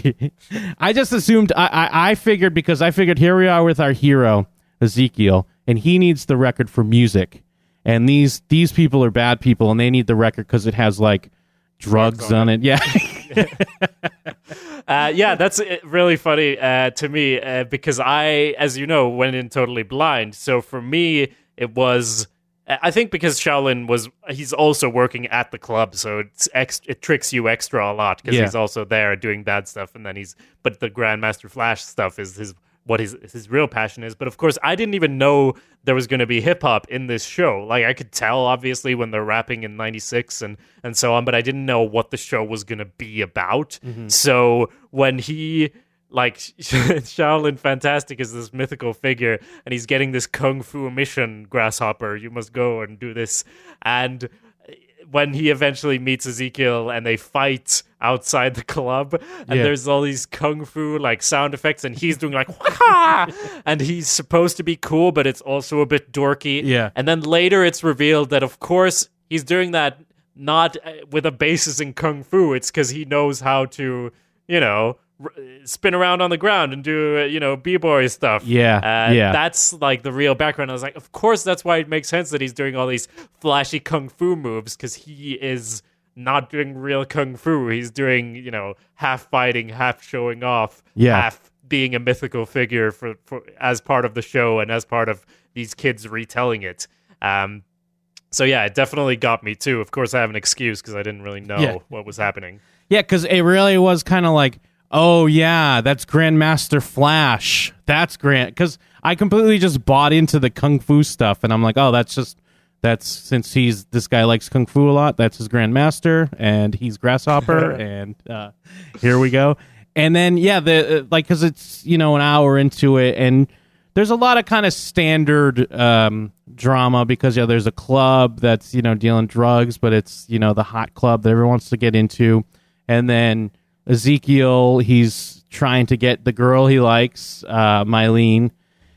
I just assumed, I, I, I figured, because I figured here we are with our hero, Ezekiel, and he needs the record for music. And these, these people are bad people, and they need the record because it has, like, drugs, drugs on, on it. it. Yeah. uh, yeah, that's really funny uh, to me uh, because I, as you know, went in totally blind. So for me, it was, I think because Shaolin was, he's also working at the club. So it's ex- it tricks you extra a lot because yeah. he's also there doing bad stuff. And then he's, but the Grandmaster Flash stuff is his, what his, his real passion is. But of course, I didn't even know there was going to be hip hop in this show. Like I could tell, obviously, when they're rapping in ninety-six and, and so on, but I didn't know what the show was going to be about. Mm-hmm. So when he, like, Shaolin Fantastic is this mythical figure, and he's getting this kung fu mission, Grasshopper, you must go and do this. And when he eventually meets Ezekiel and they fight outside the club, and yeah. there's all these kung fu like sound effects, and he's doing like Wah! And he's supposed to be cool, but it's also a bit dorky. Yeah. And then later it's revealed that of course he's doing that not with a basis in kung fu. It's because he knows how to, you know, r- spin around on the ground and do, uh, you know, b-boy stuff. Yeah, uh, yeah. That's like the real background. I was like, of course, that's why it makes sense that he's doing all these flashy kung fu moves, because he is not doing real kung fu. He's doing, you know, half fighting, half showing off, yeah. half being a mythical figure for, for as part of the show and as part of these kids retelling it. Um, so yeah, it definitely got me too. Of course, I have an excuse because I didn't really know yeah. what was happening. Yeah, because it really was kind of like, oh yeah, that's Grandmaster Flash. That's Grand. Because I completely just bought into the kung fu stuff, and I'm like, oh, that's just that's since he's this guy likes kung fu a lot. That's his Grandmaster, and he's Grasshopper, and uh, here we go. And then yeah, the uh, like because it's you know an hour into it, and there's a lot of kind of standard um, drama because yeah, there's a club that's you know dealing drugs, but it's you know the hot club that everyone wants to get into, and then Ezekiel, he's trying to get the girl he likes, uh, Mylene,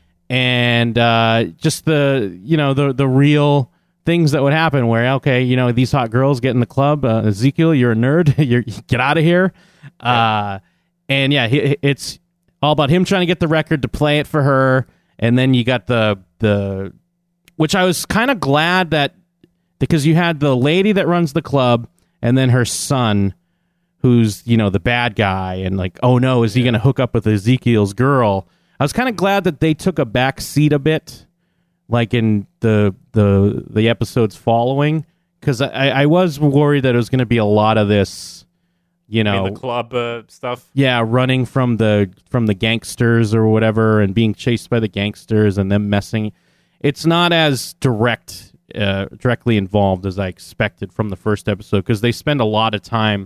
and uh, just the you know the the real things that would happen where okay you know these hot girls get in the club, uh, Ezekiel, you're a nerd, you're get out of here, uh, and yeah, he, it's all about him trying to get the record to play it for her, and then you got the the which I was kind of glad that because you had the lady that runs the club and then her son. who's, you know, the bad guy, and like, oh no, is he going to hook up with Ezekiel's girl? I was kind of glad that they took a back seat a bit, like in the the the episodes following, because I, I was worried that it was going to be a lot of this, you know, in the club uh, stuff. Yeah, running from the from the gangsters or whatever, and being chased by the gangsters, and them messing. It's not as direct, uh, directly involved as I expected from the first episode, because they spend a lot of time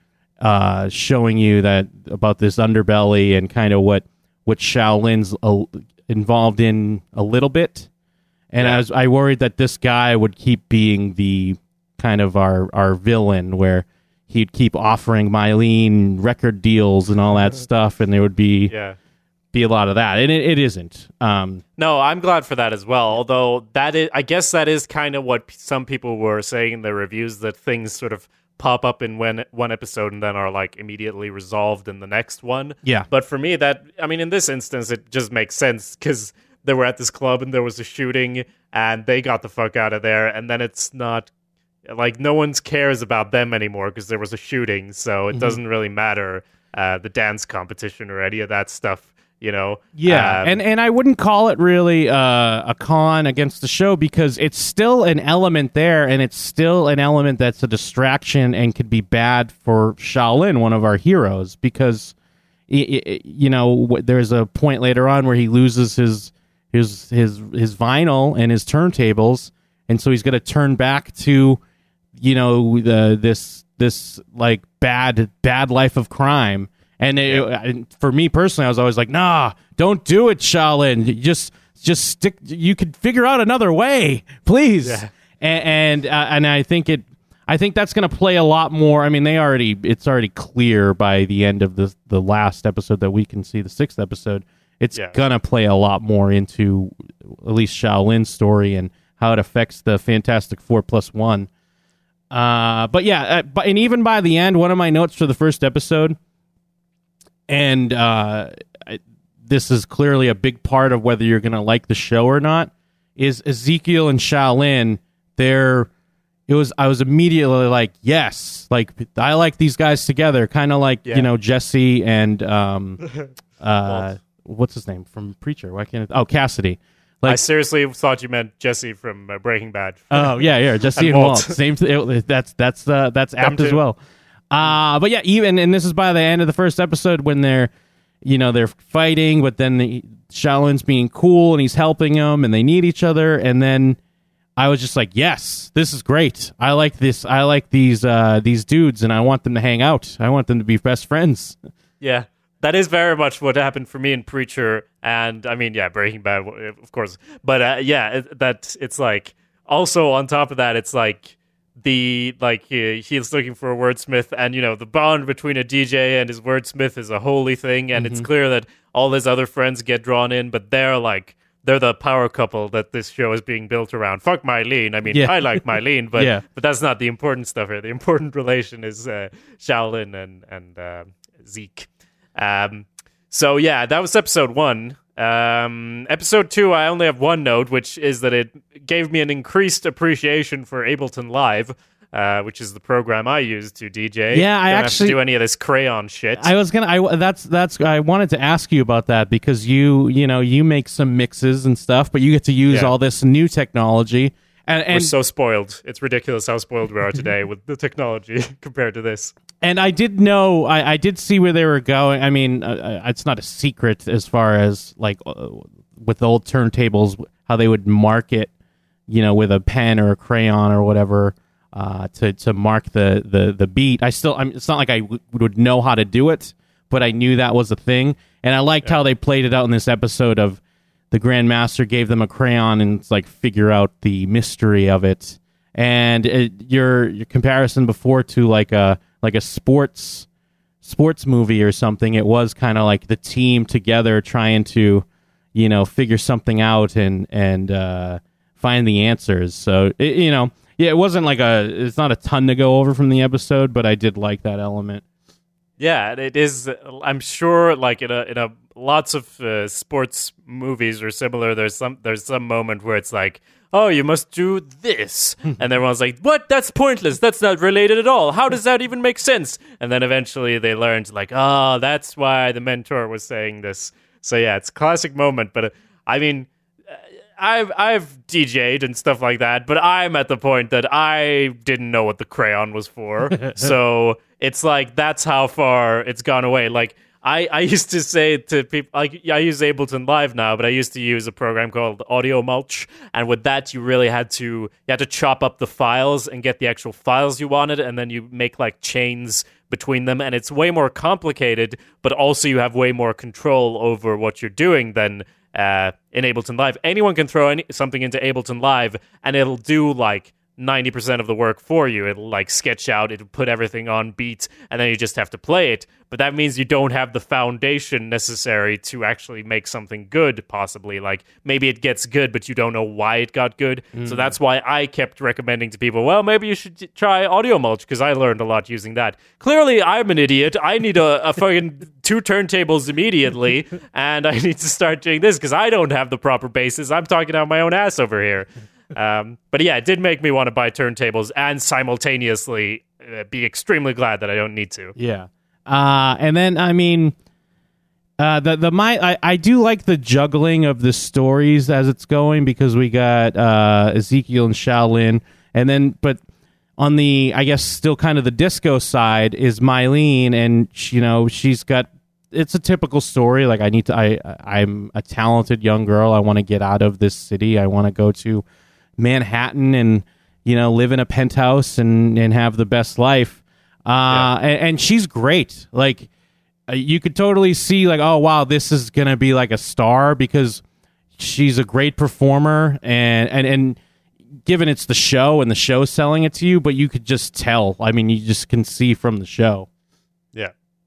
uh, showing you that about this underbelly and kind of what what Shaolin's uh, involved in a little bit. And yeah. I was I worried that this guy would keep being the kind of our, our villain, where he'd keep offering Mylene record deals and all that stuff, and there would be yeah. be a lot of that. And it, it isn't. Um, no, I'm glad for that as well. Although that is, I guess that is kind of what some people were saying in the reviews, that things sort of pop up in one, one episode and then are like immediately resolved in the next one. Yeah. But for me, that, I mean, in this instance, it just makes sense because they were at this club and there was a shooting and they got the fuck out of there. And then it's not like no one cares about them anymore because there was a shooting. So it mm-hmm. doesn't really matter uh, the dance competition or any of that stuff, you know? Yeah. Um, and, and I wouldn't call it really uh, a con against the show, because it's still an element there, and it's still an element that's a distraction and could be bad for Shaolin, one of our heroes, because, you know, there's a point later on where he loses his his his his vinyl and his turntables, and so he's going to turn back to, you know, the this this like bad bad life of crime. And it, yeah. for me personally, I was always like, nah, don't do it, Shaolin. You just just stick. You could figure out another way, please. Yeah. And and, uh, and I think it. I think that's going to play a lot more. I mean, they already. It's already clear by the end of the the last episode that we can see, the sixth episode. It's yeah. gonna play a lot more into at least Shaolin's story and how it affects the Fantastic Four plus one. Uh, but yeah, uh, but and even by the end, one of my notes for the first episode, and uh, I, this is clearly a big part of whether you're gonna like the show or not, is Ezekiel and Shaolin. They're it was I was immediately like, yes, like I like these guys together, kind of like yeah. you know Jesse and um, uh. what's his name from Preacher? Why can't it? Oh, Cassidy. Like, I seriously thought you meant Jesse from uh, Breaking Bad. Oh yeah, yeah, Jesse and, and Walt. Walt. Same. Th- that's that's uh, that's apt as well. Uh but yeah, even and this is by the end of the first episode when they're, you know, they're fighting, but then the, Shaolin's being cool and he's helping them, and they need each other, and then I was just like, yes, this is great. I like this. I like these uh, these dudes, and I want them to hang out. I want them to be best friends. Yeah. That is very much what happened for me in Preacher, and I mean, yeah, Breaking Bad, of course. But uh, yeah, it, that it's like also on top of that, it's like the like he, he's looking for a wordsmith, and you know the bond between a D J and his wordsmith is a holy thing, and mm-hmm. it's clear that all his other friends get drawn in, but they're like they're the power couple that this show is being built around. Fuck Mylene. I mean, yeah. I like Mylene, but yeah. but that's not the important stuff here. The important relation is uh, Shaolin and and uh, Zeke. Um, so yeah, that was episode one. Um, episode two, I only have one note, which is that it gave me an increased appreciation for Ableton Live, uh, which is the program I use to D J. Yeah, I Don't actually have to do any of this crayon shit. I was gonna. I that's that's. I wanted to ask you about that because you you know you make some mixes and stuff, but you get to use yeah. all this new technology. And, and we're so spoiled. It's ridiculous how spoiled we are today with the technology compared to this. And I did know, I, I did see where they were going. I mean, uh, it's not a secret as far as like uh, with the old turntables, how they would mark it, you know, with a pen or a crayon or whatever uh, to to mark the, the, the beat. I still, I mean, it's not like I w- would know how to do it, but I knew that was a thing. And I liked yeah. how they played it out in this episode of the Grandmaster gave them a crayon and it's like figure out the mystery of it. And it, your your comparison before to like a like a sports sports movie or something, it was kind of like the team together trying to, you know, figure something out and and uh, find the answers. So it, you know, yeah, it wasn't like a it's not a ton to go over from the episode, but I did like that element. Yeah, it is. I'm sure, like in a in a lots of uh, sports movies are similar. There's some there's some moment where it's like, oh, you must do this. And everyone's like, what? That's pointless. That's not related at all. How does that even make sense? And then eventually they learned, like, oh, that's why the mentor was saying this. So yeah, it's a classic moment. But uh, I mean, I've I've D J'd and stuff like that, but I'm at the point that I didn't know what the crayon was for. So it's like, that's how far it's gone away. Like, I, I used to say to people, like, I use Ableton Live now, but I used to use a program called Audio Mulch, and with that, you really had to you had to chop up the files and get the actual files you wanted, and then you make like chains between them, and it's way more complicated, but also you have way more control over what you're doing than uh, in Ableton Live. Anyone can throw any, something into Ableton Live, and it'll do like ninety percent of the work for you. It'll like sketch out, it'll put everything on beat, and then you just have to play it. But that means you don't have the foundation necessary to actually make something good, possibly. Like, maybe it gets good, but you don't know why it got good. Mm. So that's why I kept recommending to people, well, maybe you should try Audio Mulch, because I learned a lot using that. Clearly, I'm an idiot. I need a, a fucking two turntables immediately, and I need to start doing this, because I don't have the proper bases. I'm talking out my own ass over here. Um, but yeah, it did make me want to buy turntables and simultaneously uh, be extremely glad that I don't need to. Yeah. Uh, and then, I mean, uh, the the my I, I do like the juggling of the stories as it's going, because we got uh, Ezekiel and Shaolin, and then, but on the, I guess, still kind of the disco side is Mylene, and she, you know, she's got, it's a typical story. Like, I need to, I, I'm a talented young girl. I want to get out of this city. I want to go to Manhattan and, you know, live in a penthouse and, and have the best life. Uh, yeah. and, and she's great. Like, uh, you could totally see, like, oh, wow, this is going to be like a star, because she's a great performer, and, and, and given it's the show and the show's selling it to you, but you could just tell. I mean, you just can see from the show. Yeah.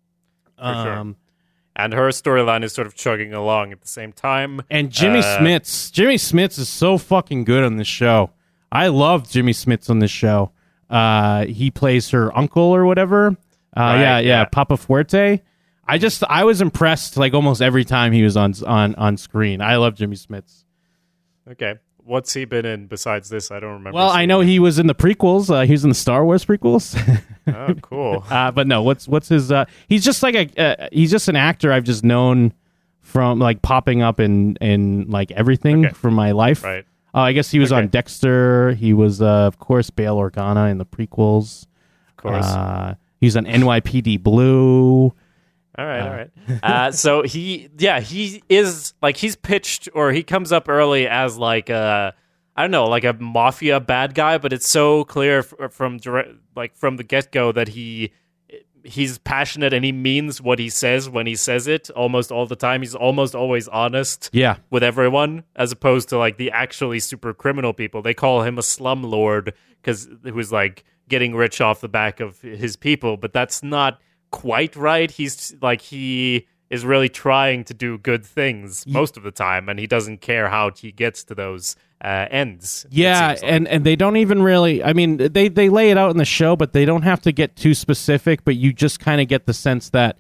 For um, sure. And her storyline is sort of chugging along at the same time. And Jimmy uh, Smits. Jimmy Smits is so fucking good on this show. I love Jimmy Smits on this show. Uh, he plays her uncle or whatever. Uh, right, yeah, yeah, yeah, Papa Fuerte. I just, I was impressed like almost every time he was on on on screen. I love Jimmy Smits. Okay. What's he been in besides this? I don't remember. Well, I know him. he was in the prequels. Uh, he was in the Star Wars prequels. Oh, cool. uh, but no, what's what's his? Uh, he's just like a. Uh, he's just an actor I've just known from like popping up in in like everything okay. from my life. Right. Uh, I guess he was okay. on Dexter. He was, uh, of course, Bail Organa in the prequels. Of course. Uh, he's on N Y P D Blue. All right, uh, all right. Uh, so he, yeah, he is like he's pitched, or he comes up early as like a, I don't know, like a mafia bad guy, but it's so clear f- from direct, like from the get go that he he's passionate and he means what he says when he says it almost all the time. He's almost always honest yeah. with everyone, as opposed to like the actually super criminal people. They call him a slumlord because he was like getting rich off the back of his people, but that's not quite right. He's like, he is really trying to do good things most of the time, and he doesn't care how he gets to those uh, ends. Yeah, like. and, and they don't even really, I mean, they, they lay it out in the show, but they don't have to get too specific, but you just kind of get the sense that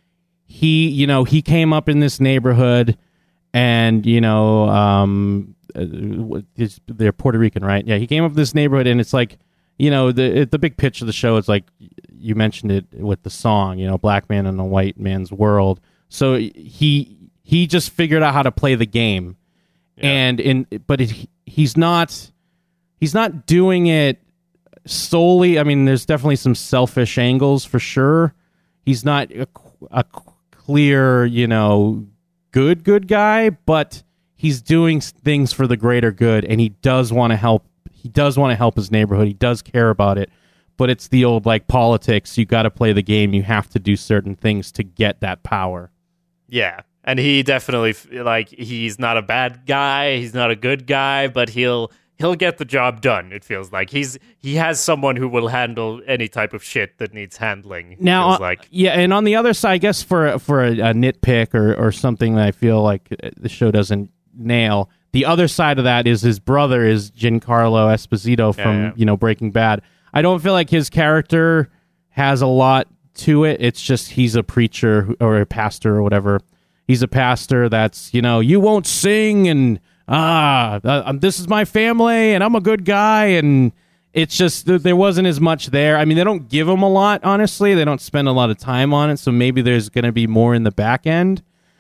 he, you know, he came up in this neighborhood, and, you know, um, they're Puerto Rican, right? Yeah, he came up in this neighborhood, and it's like, you know, the the big pitch of the show is like, you mentioned it with the song, you know, black man in a white man's world. So he he just figured out how to play the game. Yeah. And in but it, he's not he's not doing it solely. I mean, there's definitely some selfish angles for sure. He's not a, a clear, you know, good good guy, but he's doing things for the greater good, and he does want to help. He does want to help his neighborhood. He does care about it, but it's the old like politics. You got to play the game. You have to do certain things to get that power. Yeah. And he definitely, like, he's not a bad guy, he's not a good guy, but he'll he'll get the job done, it feels like. He's he has someone who will handle any type of shit that needs handling. Now, feels uh, like. yeah, and on the other side, I guess for for a, a nitpick or, or something that I feel like the show doesn't nail, the other side of that is his brother is Giancarlo Esposito from, yeah, yeah. you know, Breaking Bad. I don't feel like his character has a lot to it. It's just he's a preacher or a pastor or whatever. he's a pastor that's, you know, you won't sing and ah, uh, this is my family and I'm a good guy, and it's just there wasn't as much there. I mean, they don't give him a lot, honestly. They don't spend a lot of time on it, so maybe there's going to be more in the back end.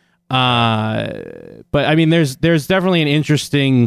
Uh, but I mean, there's there's definitely an interesting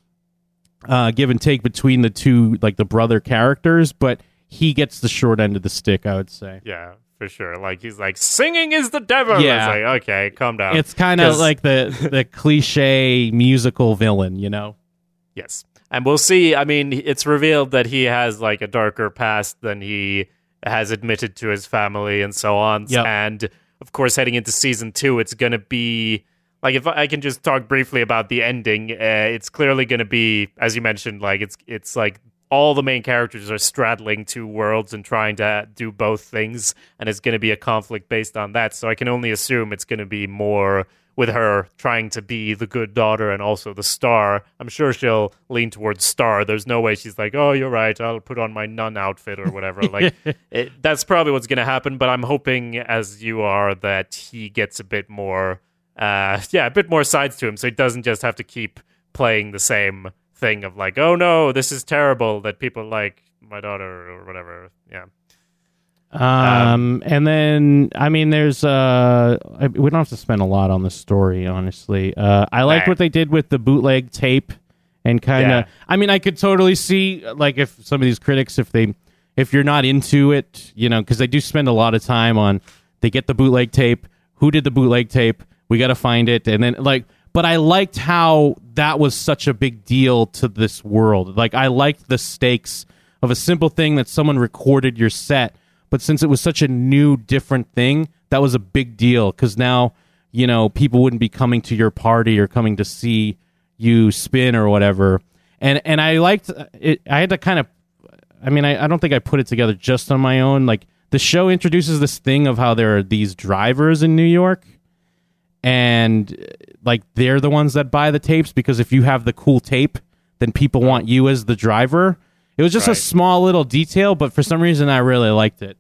uh, give and take between the two, like the brother characters, but he gets the short end of the stick, I would say. Yeah, for sure. Like, he's like, singing is the devil. Yeah. It's like, okay, calm down. It's kind of like the, the cliche musical villain, you know? Yes. And we'll see. I mean, it's revealed that he has like a darker past than he has admitted to his family and so on. Yep. And of course, heading into season two, it's going to be like, if I can just talk briefly about the ending, uh, it's clearly going to be, as you mentioned, like it's it's like all the main characters are straddling two worlds and trying to do both things, and it's going to be a conflict based on that. So I can only assume it's going to be more with her trying to be the good daughter and also the star. I'm sure she'll lean towards star. There's no way she's like, oh, you're right, I'll put on my nun outfit or whatever. Like, it, that's probably what's going to happen, but I'm hoping, as you are, that he gets a bit more, uh, yeah, a bit more sides to him, so he doesn't just have to keep playing the same thing of like, oh no, this is terrible that people like my daughter or whatever. Yeah. Um, um, and then, I mean, there's, uh, I, we don't have to spend a lot on the story, honestly. Uh, I like nah. what they did with the bootleg tape and kind of, Yeah. I mean, I could totally see, like, if some of these critics, if they, if you're not into it, you know, because they do spend a lot of time on, they get the bootleg tape, who did the bootleg tape, we got to find it, and then, like, but I liked how that was such a big deal to this world. Like, I liked the stakes of a simple thing that someone recorded your set. But since it was such a new, different thing, that was a big deal. Because now, you know, people wouldn't be coming to your party or coming to see you spin or whatever. And and I liked it. I had to kind of, I mean, I, I don't think I put it together just on my own. Like, the show introduces this thing of how there are these drivers in New York. And, like, they're the ones that buy the tapes, because if you have the cool tape, then people want you as the driver. It was just Right. a small little detail, but for some reason I really liked it.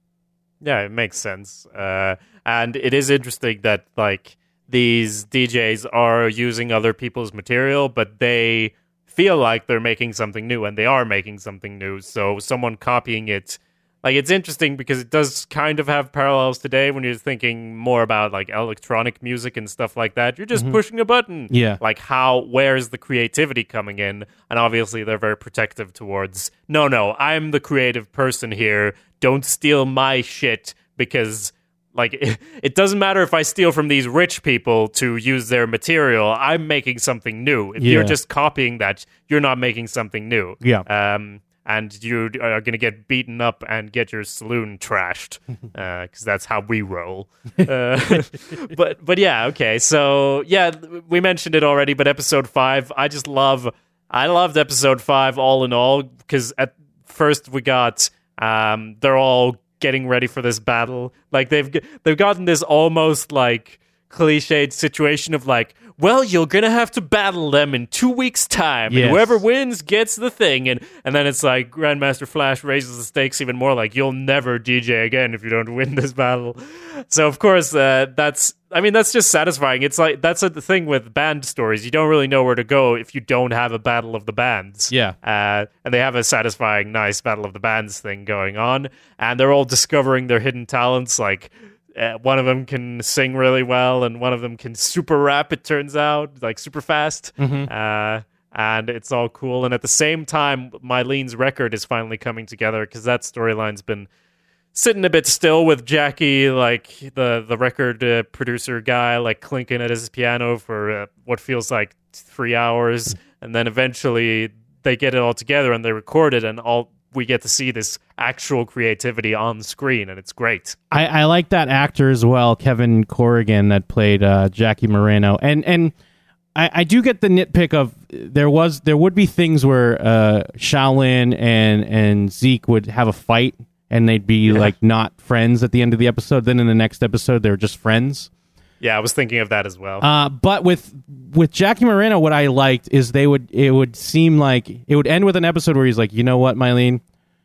Yeah, it makes sense. Uh, and it is interesting that, like, these D Js are using other people's material, but they feel like they're making something new, and they are making something new. So someone copying it, like, it's interesting because it does kind of have parallels today when you're thinking more about, like, electronic music and stuff like that. You're just pushing a button. Yeah. Like, how, where's the creativity coming in? And obviously they're very protective towards, no, no, I'm the creative person here. Don't steal my shit, because, like, it, it doesn't matter if I steal from these rich people to use their material. I'm making something new. If Yeah. you're just copying that, you're not making something new. Yeah. Um, and you are going to get beaten up and get your saloon trashed, because uh, that's how we roll. Uh, but but yeah, okay. So yeah, we mentioned it already. But episode five, I just love. I loved episode five all in all, because at first we got um, they're all getting ready for this battle. Like they've they've gotten this almost like cliched situation of like, well, you're gonna have to battle them in two weeks' time, Yes. and whoever wins gets the thing. And and then it's like Grandmaster Flash raises the stakes even more, like, you'll never D J again if you don't win this battle. So of course, uh, that's I mean that's just satisfying. It's like that's a, the thing with band stories. You don't really know where to go if you don't have a battle of the bands. Yeah. Uh, and they have a satisfying, nice battle of the bands thing going on, and they're all discovering their hidden talents, like. Uh, one of them can sing really well, and one of them can super rap, it turns out, like super fast. Mm-hmm. Uh, and it's all cool. And at the same time, Mylene's record is finally coming together, because that storyline's been sitting a bit still with Jackie, like the, the record uh, producer guy, like clinking at his piano for uh, what feels like three hours. And then eventually they get it all together and they record it, and all we get to see this actual creativity on screen, and it's great. I, I like that actor as well, Kevin Corrigan, that played uh, Jackie Moreno, and and I, I do get the nitpick of there was there would be things where uh, Shaolin and and Zeke would have a fight, and they'd be Yeah. like not friends at the end of the episode. Then in the next episode, they're just friends. Yeah, I was thinking of that as well. Uh, but with with Jackie Moreno, what I liked is they would it would seem like it would end with an episode where he's like, you know what, Mylene,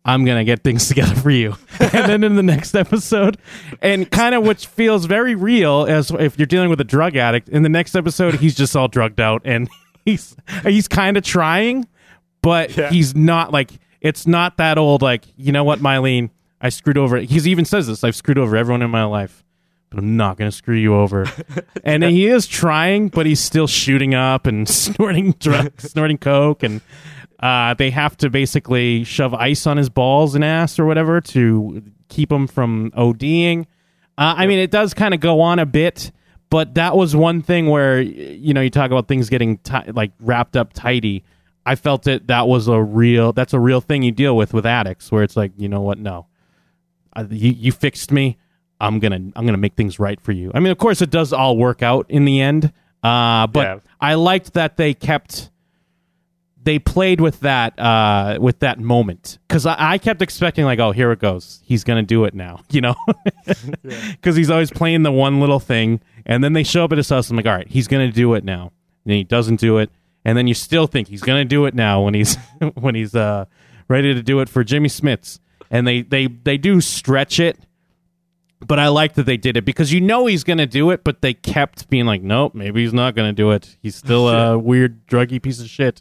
I'm going to get things together for you. And then in the next episode, and kind of which feels very real as if you're dealing with a drug addict, in the next episode, he's just all drugged out and he's he's kind of trying, but Yeah. he's not like, it's not that old, like, you know what, Mylene, I screwed over. He even says this, I've screwed over everyone in my life, but I'm not going to screw you over. And he is trying, but he's still shooting up and snorting drugs, snorting coke, and uh, they have to basically shove ice on his balls and ass or whatever to keep him from ODing. Uh, I mean, it does kind of go on a bit, but that was one thing where, you know, you talk about things getting ti- like wrapped up tidy. I felt it. That was a real. That's a real thing you deal with with addicts, where it's like, you know what? No, I, you you fixed me. I'm gonna I'm gonna make things right for you. I mean, of course, it does all work out in the end. Uh, but Yeah. I liked that they kept. They played with that uh, with that moment, because I, I kept expecting, like, oh, here it goes. He's gonna do it now, you know, because he's always playing the one little thing, and then they show up at his house. I'm like, all right, he's gonna do it now, and he doesn't do it, and then you still think he's gonna do it now when he's when he's uh, ready to do it for Jimmy Smits, and they they they do stretch it. But I like that they did it, because you know he's going to do it, but they kept being like, nope, maybe he's not going to do it. He's still a weird, druggy piece of shit.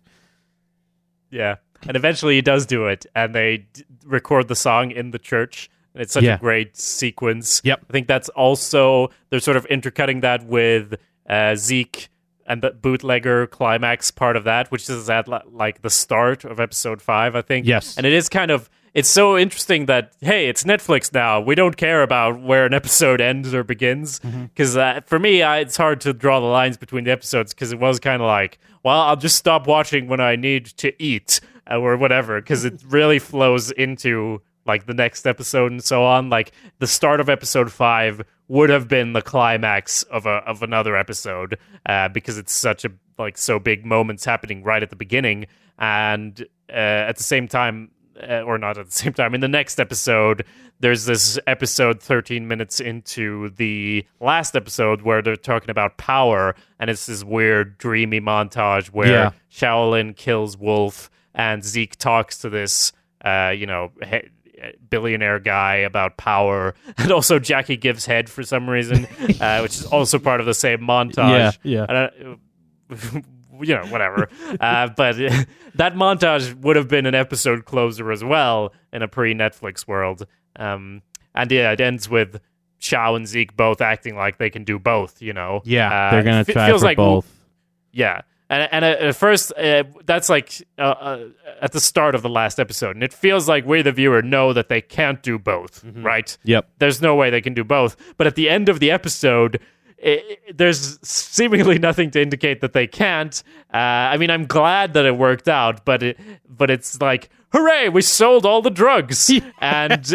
Yeah. And eventually he does do it, and they d- record the song in the church, and it's such Yeah. a great sequence. Yep. I think that's also, they're sort of intercutting that with uh, Zeke and the bootlegger climax part of that, which is at li- like the start of episode five, I think. Yes. And it is kind of, it's so interesting that, hey, it's Netflix now. We don't care about where an episode ends or begins. Because uh, for me, I, it's hard to draw the lines between the episodes, because it was kind of like, well, I'll just stop watching when I need to eat uh, or whatever, because it really flows into like the next episode and so on. Like the start of episode five would have been the climax of a of another episode, uh, because it's such a like so big moments happening right at the beginning, and uh, at the same time. Uh, or not at the same time. In the next episode, there's this episode thirteen minutes into the last episode where they're talking about power, and it's this weird, dreamy montage where Yeah. Shaolin kills Wolf, and Zeke talks to this, uh, you know, he- billionaire guy about power, and also Jackie gives head for some reason, uh, which is also part of the same montage. Yeah, yeah. I don't- you know, whatever. uh, but that montage would have been an episode closer as well in a pre-Netflix world. Um, and yeah, it ends with Shao and Zeke both acting like they can do both, you know? Yeah, Uh, they're going it to fe- try feels for like, both. Yeah. And, and at at first, uh, that's like uh, uh, at the start of the last episode. And it feels like we, the viewer, know that they can't do both, right? Yep. There's no way they can do both. But at the end of the episode, it, it- there's seemingly nothing to indicate that they can't. Uh, I mean, I'm glad that it worked out, but it, but it's like, hooray, we sold all the drugs, and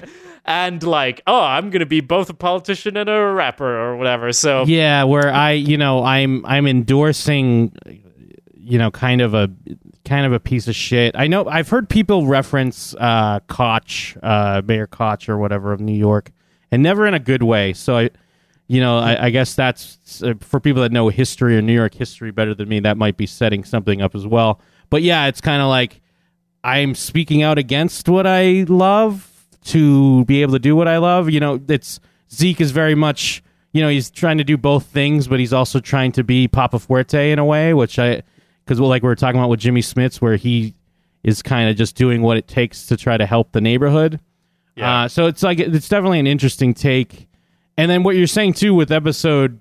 and like, oh, I'm gonna be both a politician and a rapper or whatever. So Yeah, where I, you know, I'm I'm endorsing, you know, kind of a kind of a piece of shit. I know I've heard people reference uh, Koch, uh, Mayor Koch or whatever of New York, and never in a good way. So I, you know, I, I guess that's uh, for people that know history or New York history better than me. That might be setting something up as well. But yeah, it's kind of like I'm speaking out against what I love to be able to do what I love. You know, it's Zeke is very much, you know, he's trying to do both things, but he's also trying to be Papa Fuerte in a way, which I, because well, like we were talking about with Jimmy Smits, where he is kind of just doing what it takes to try to help the neighborhood. Yeah. Uh, so it's like, it's definitely an interesting take. And then what you're saying too with episode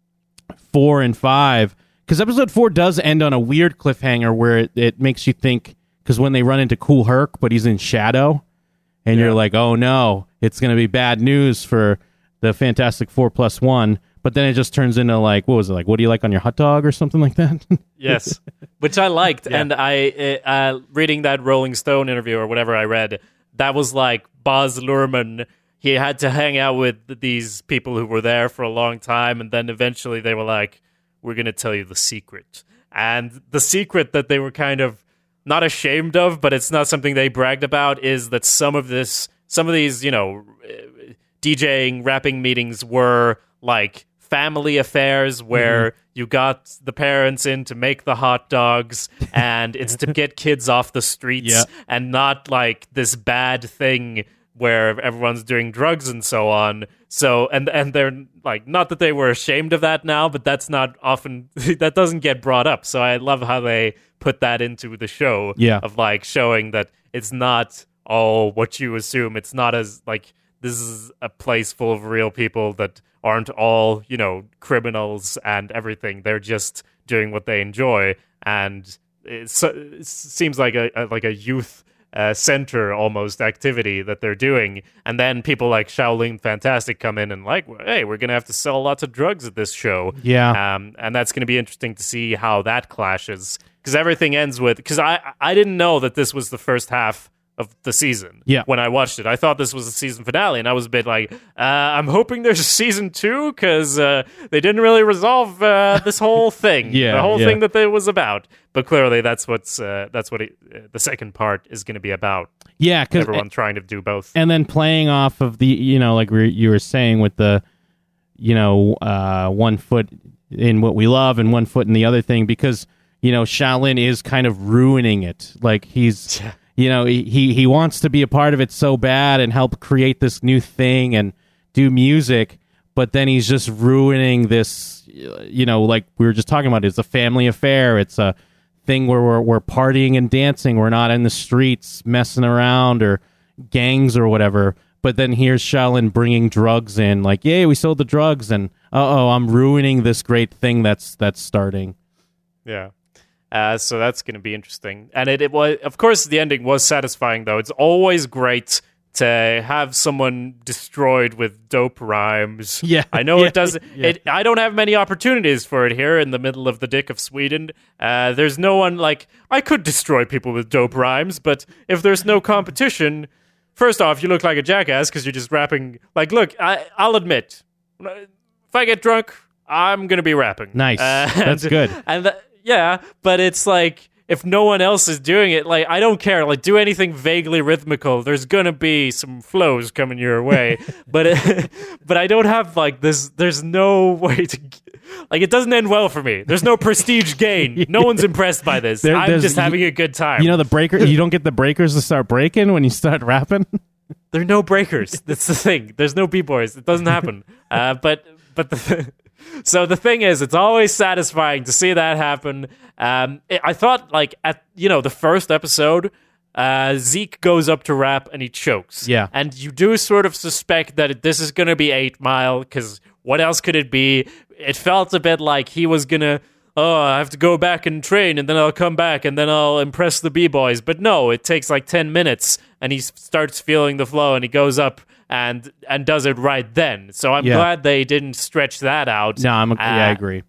four and five, because episode four does end on a weird cliffhanger where it, it makes you think, because when they run into Cool Herc, but he's in shadow, and Yeah. you're like, oh no, it's going to be bad news for the Fantastic Four plus one. But then it just turns into like, what was it like? What do you like on your hot dog or something like that? Yes, which I liked, Yeah. and I uh, uh, reading that Rolling Stone interview or whatever I read, that was like Baz Luhrmann. He had to hang out with these people who were there for a long time, and then eventually they were like, "We're going to tell you the secret." And the secret that they were kind of not ashamed of, but it's not something they bragged about, is that some of this, some of these, you know, DJing, rapping meetings were like family affairs where Mm-hmm. you got the parents in to make the hot dogs, and it's to get kids off the streets, Yeah. and not like this bad thing where everyone's doing drugs and so on. So, and and they're like, not that they were ashamed of that now, but that's not often, that doesn't get brought up. So I love how they put that into the show, Yeah. of like showing that it's not all what you assume. It's not as like, this is a place full of real people that aren't all, you know, criminals and everything. They're just doing what they enjoy, and it's, it seems like a, a like a youth uh, center almost activity that they're doing. And then people like Shaolin Fantastic come in and like, hey, we're gonna have to sell lots of drugs at this show. Yeah. Um, and that's gonna be interesting to see how that clashes, because everything ends with, because I I didn't know that this was the first half of the season. Yeah. When I watched it, I thought this was the season finale, and I was a bit like, uh, I'm hoping there's a season two, because uh, they didn't really resolve uh, this whole thing, Yeah, the whole yeah. thing that it was about. But clearly, that's what's uh, that's what it, uh, the second part is going to be about. Yeah, because Everyone trying to do both. and then playing off of the, you know, like we you were saying with the, you know, uh, one foot in what we love and one foot in the other thing, because, you know, Shaolin is kind of ruining it. Like he's, you know, he, he he wants to be a part of it so bad and help create this new thing and do music, but then he's just ruining this, you know, like we were just talking about, it's a family affair. It's a thing where we're, we're partying and dancing. We're not in the streets messing around or gangs or whatever. But then here's Shaolin bringing drugs in, like, yay, we sold the drugs, and uh-oh, I'm ruining this great thing that's that's starting. Yeah. Uh, so that's going to be interesting. And it, it was, of course, the ending was satisfying, though. It's always great to have someone destroyed with dope rhymes. Yeah. I know Yeah. it doesn't. Yeah. It. I don't have many opportunities for it here in the middle of the dick of Sweden. Uh, there's no one like I could destroy people with dope rhymes, but if there's no competition, first off, you look like a jackass because you're just rapping. Like, look, I, I'll admit, if I get drunk, I'm gonna be rapping. Nice. Uh, That's and- good. And th- yeah, but it's like, if no one else is doing it, like, I don't care. Like, do anything vaguely rhythmical. There's gonna be some flows coming your way, but it, but I don't have like this. There's no way to, like, it doesn't end well for me. There's no prestige gain. No one's impressed by this. There- I'm there's- just having a good time. You know the breaker. You don't get the breakers to start breaking when you start rapping. There are no breakers. That's the thing. There's no b-boys. It doesn't happen. Uh, but but the so the thing is, it's always satisfying to see that happen. Um, it, I thought like at you know the first episode, uh, Zeke goes up to rap and he chokes. Yeah. And you do sort of suspect that it, this is going to be Eight Mile, because what else could it be? It felt a bit like he was gonna. Oh, I have to go back and train, and then I'll come back, and then I'll impress the b-boys. But no, it takes like ten minutes, and he s- starts feeling the flow, and he goes up and and does it right then. So I'm Yeah. glad they didn't stretch that out. No, I'm. yeah, I Uh, agree.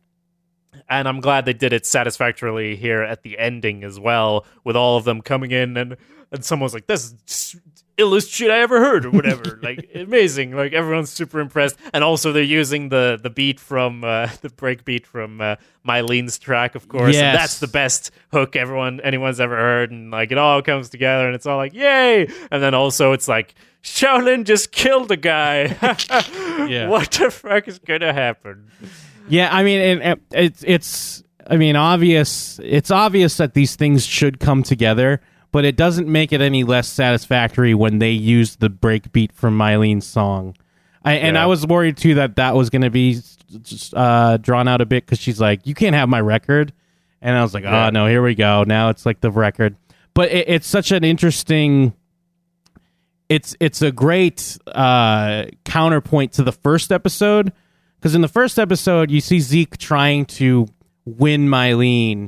And I'm glad they did it satisfactorily here at the ending as well, with all of them coming in, and, and someone's like, this is illest shit I ever heard, or whatever. Like, amazing. Like, everyone's super impressed. And also, they're using the, the beat from, uh, the break beat from uh, Mylene's track, of course. Yes. And that's the best hook everyone anyone's ever heard. And, like, it all comes together, and it's all like, yay! And then also, it's like, Shaolin just killed a guy. Yeah. What the fuck is gonna happen? Yeah, I mean, it, it, it's it's. I mean, obvious. It's obvious that these things should come together, but it doesn't make it any less satisfactory when they use the breakbeat from Mylene's song. I, and Yeah. I was worried too that that was going to be uh, drawn out a bit, because she's like, "You can't have my record," and I was like, Yeah. "Oh no, here we go. Now it's like the record." But it, it's such an interesting. It's it's a great uh, counterpoint to the first episode. Because in the first episode, you see Zeke trying to win Mylene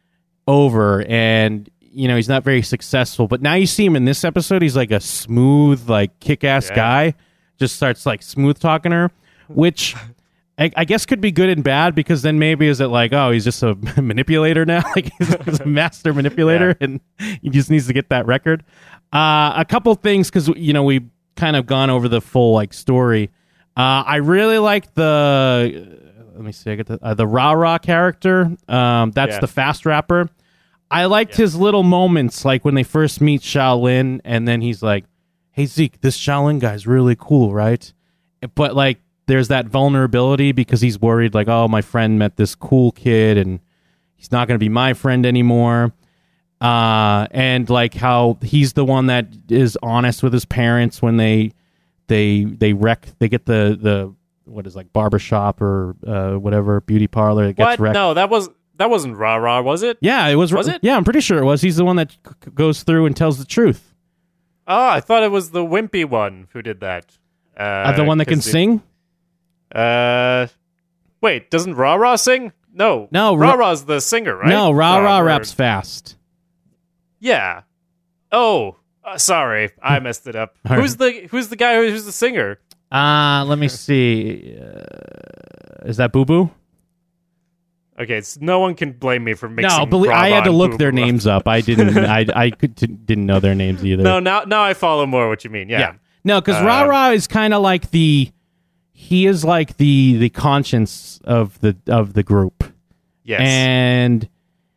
over, and you know he's not very successful. But now you see him in this episode; he's like a smooth, like kick-ass Yeah. guy. Just starts like smooth talking her, which I, I guess could be good and bad. Because then maybe is it like, oh, he's just a manipulator now, like he's, he's a master manipulator, and he just needs to get that record. Uh, a couple things, because you know we've kind of gone over the full like story. Uh, I really like the. Let me see. I get the uh, the Ra Ra character. Um, that's Yeah. the fast rapper. I liked his little moments, like when they first meet Shaolin, and then he's like, "Hey Zeke, this Shaolin guy's really cool, right?" But like there's that vulnerability because he's worried, like, oh, my friend met this cool kid and he's not going to be my friend anymore. Uh, and like how he's the one that is honest with his parents when they they they wreck, they get the the what is like barbershop or uh, whatever beauty parlor that gets What? wrecked. No, that was that wasn't Ra Ra, was it? Yeah, it was. Was it? Yeah, I'm pretty sure it was. He's the one that c- c- goes through and tells the truth. Oh, I thought it was the wimpy one who did that. Uh, Uh, the one that can 'cause it- sing. Uh, wait, doesn't Ra Ra sing? No, No, Ra Ra- Ra's the singer, right? No, Ra Ra Oh, or- raps fast. Yeah. Oh, uh, sorry, I messed it up. All Who's the Who's the guy who- who's the singer? Uh, let me see. Uh, is that Boo Boo? Okay, it's, no one can blame me for mixing. No, belie- Ra I Ra had to and look Boo their Boo up. names up. I didn't. I I could, didn't know their names either. No, now now I follow more what you mean. Yeah. Yeah. No, because Uh, Ra Ra is kind of like the. He is like the the conscience of the of the group. Yes. And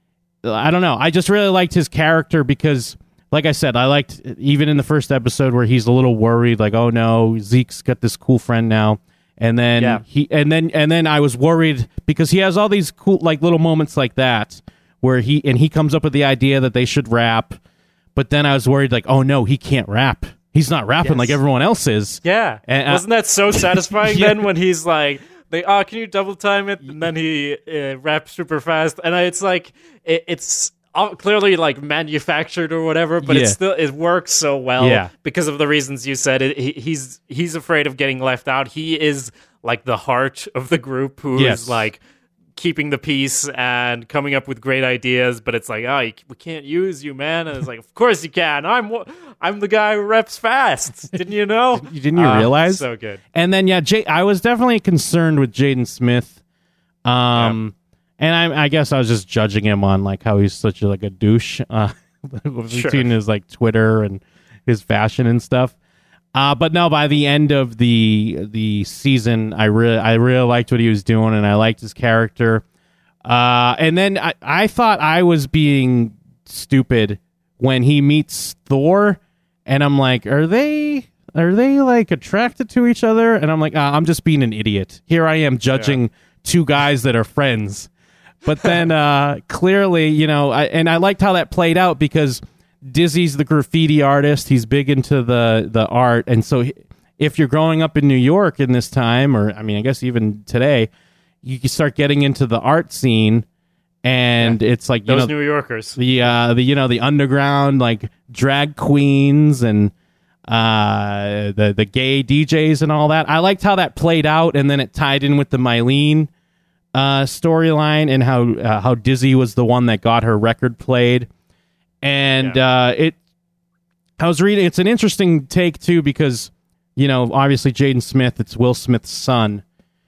I don't know. I just really liked his character because, like I said, I liked even in the first episode where he's a little worried, like, oh no, Zeke's got this cool friend now, and then Yeah. he and then and then I was worried because he has all these cool like little moments like that where he and he comes up with the idea that they should rap, but then I was worried like, oh no, he can't rap. He's not rapping Yes. like everyone else is. Yeah. And, uh, Wasn't that so satisfying Yeah. then when he's like, they, oh, can you double time it? And then he uh, raps super fast. And I, it's like, it, it's all clearly like manufactured or whatever, but Yeah. it still, it works so well Yeah. because of the reasons you said. It, he, he's, he's afraid of getting left out. He is like the heart of the group who is Yes. like keeping the peace and coming up with great ideas, but it's like, oh, you, we can't use you, man. And it's like, of course you can. I'm wa- I'm the guy who reps fast. Didn't you know? Didn't you Ah, realize? So good. And then yeah, Jay, I was definitely concerned with Jaden Smith. Um, and I, I guess I was just judging him on like how he's such a, like a douche uh, between Sure. his like Twitter and his fashion and stuff. Uh, but no, by the end of the the season, I really I really liked what he was doing, and I liked his character. Uh, and then I, I thought I was being stupid when he meets Thor, and I'm like, are they are they like attracted to each other? And I'm like, ah, I'm just being an idiot. Here I am judging two guys that are friends. But then uh, clearly, you know, I, and I liked how that played out because Dizzy's the graffiti artist. He's big into the the art, and so he, if you're growing up in New York in this time, or I mean, I guess even today, you can start getting into the art scene, and it's like you Those know New Yorkers. the uh, the you know the underground like drag queens and uh, the the gay D Js and all that. I liked how that played out, and then it tied in with the Mylene uh, storyline and how uh, how Dizzy was the one that got her record played. And uh, it, I was reading. It's an interesting take too because you know obviously Jaden Smith. It's Will Smith's son,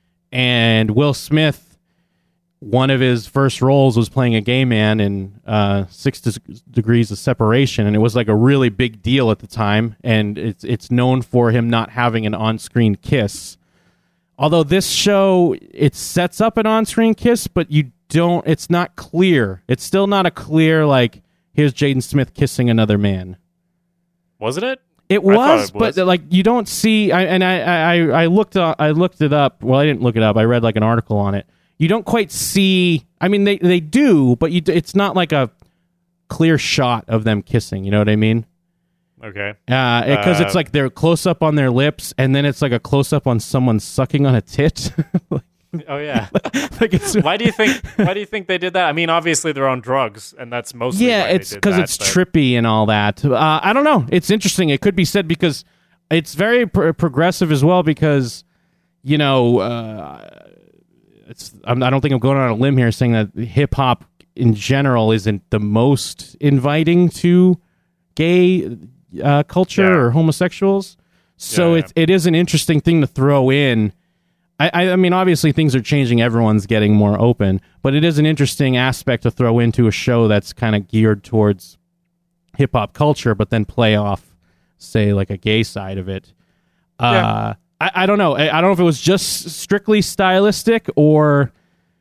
and Will Smith, one of his first roles was playing a gay man in uh, Six Des- Degrees of Separation, and it was like a really big deal at the time. And it's it's known for him not having an on-screen kiss. Although this show it sets up an on-screen kiss, but you don't. It's not clear. It's still not a clear like. Here's Jaden Smith kissing another man. Wasn't it? It I thought was, it was. but like you don't see. I, and I, I, I looked, uh, I looked it up. Well, I didn't look it up. I read like an article on it. You don't quite see. I mean, they they do, but you, it's not like a clear shot of them kissing. You know what I mean? Okay. Because Uh, it's like they're close up on their lips, and then it's like a close up on someone sucking on a tit. Oh yeah. like it's, Why do you think? Why do you think they did that? I mean, obviously they're on drugs, and that's mostly yeah, why they it's did because that, it's but- trippy and all that. Uh, I don't know. It's interesting. It could be said because it's very pro- progressive as well. Because you know, uh, it's. I'm, I don't think I'm going on a limb here saying that hip hop in general isn't the most inviting to gay uh, culture Yeah. or homosexuals. So Yeah, it's it is an interesting thing to throw in. I, I I mean, obviously things are changing. Everyone's getting more open, but it is an interesting aspect to throw into a show that's kind of geared towards hip hop culture, but then play off, say, like a gay side of it. Uh, Yeah. I, I don't know. I, I don't know if it was just strictly stylistic or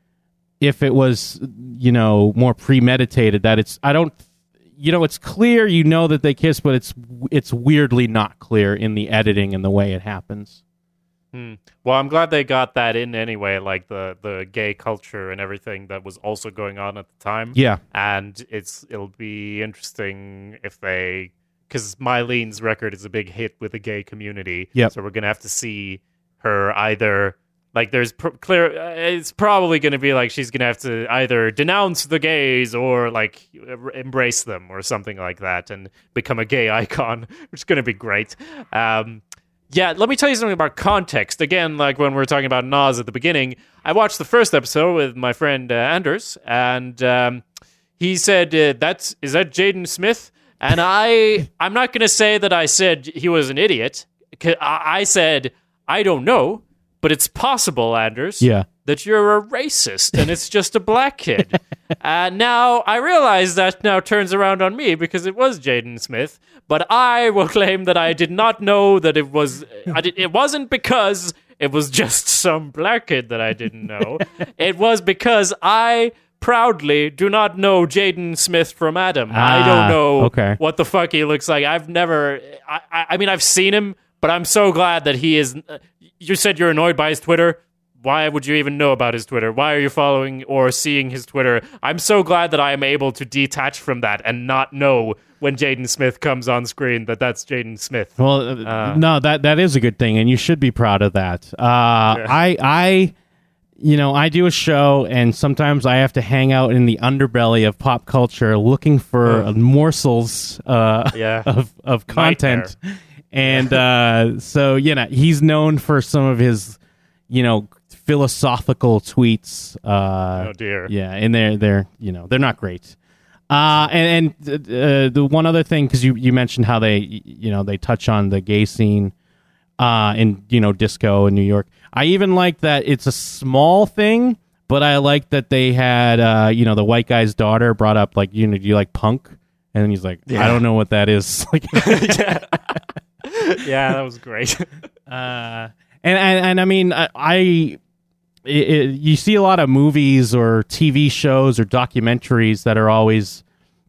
if it was, you know, more premeditated. That it's. I don't. You know, it's clear. You know that they kiss, but it's it's weirdly not clear in the editing and the way it happens. Hmm. Well, I'm glad they got that in anyway, like the, the gay culture and everything that was also going on at the time. Yeah. And it's it'll be interesting if they, because Mylene's record is a big hit with the gay community. Yep. So we're gonna have to see her either like there's pr- clear. Uh, it's probably gonna be like she's gonna have to either denounce the gays or like r- embrace them or something like that and become a gay icon, which is gonna be great. Um, Yeah, let me tell you something about context. Again, like when we were talking about Nas at the beginning, I watched the first episode with my friend uh, Anders, and um, he said, uh, "That's is that Jaden Smith?" And I, I'm not going to say that I said he was an idiot. 'Cause I I said I don't know, but it's possible, Anders. Yeah. That you're a racist and it's just a black kid. uh, now, I realize that now turns around on me because it was Jaden Smith, but I will claim that I did not know that it was, I did, it wasn't because it was just some black kid that I didn't know. It was because I proudly do not know Jaden Smith from Adam. I Ah, don't know okay. what the fuck he looks like. I've never, I, I, I mean, I've seen him, but I'm so glad that he is, uh, you said you're annoyed by his Twitter. Why would you even know about his Twitter? Why are you following or seeing his Twitter? I'm so glad that I am able to detach from that and not know when Jaden Smith comes on screen that that's Jaden Smith. Well, uh, Uh, no, that that is a good thing, and you should be proud of that. Uh, I, I, you know, I do a show, and sometimes I have to hang out in the underbelly of pop culture, looking for Ugh. morsels uh, Yeah. of of content. And uh, so, you know, he's known for some of his, you know, philosophical tweets. Uh, Oh, dear. Yeah, and they're they're you know they're not great. Uh, and and uh, the one other thing, because you, you mentioned how they you know they touch on the gay scene uh, in you know disco in New York. I even like that it's a small thing, but I like that they had uh, you know the white guy's daughter brought up like you know do you like punk, and then he's like Yeah. I don't know what that is. Like, yeah. yeah, that was great. uh, and, and and I mean I. I It, it, you see a lot of movies or T V shows or documentaries that are always,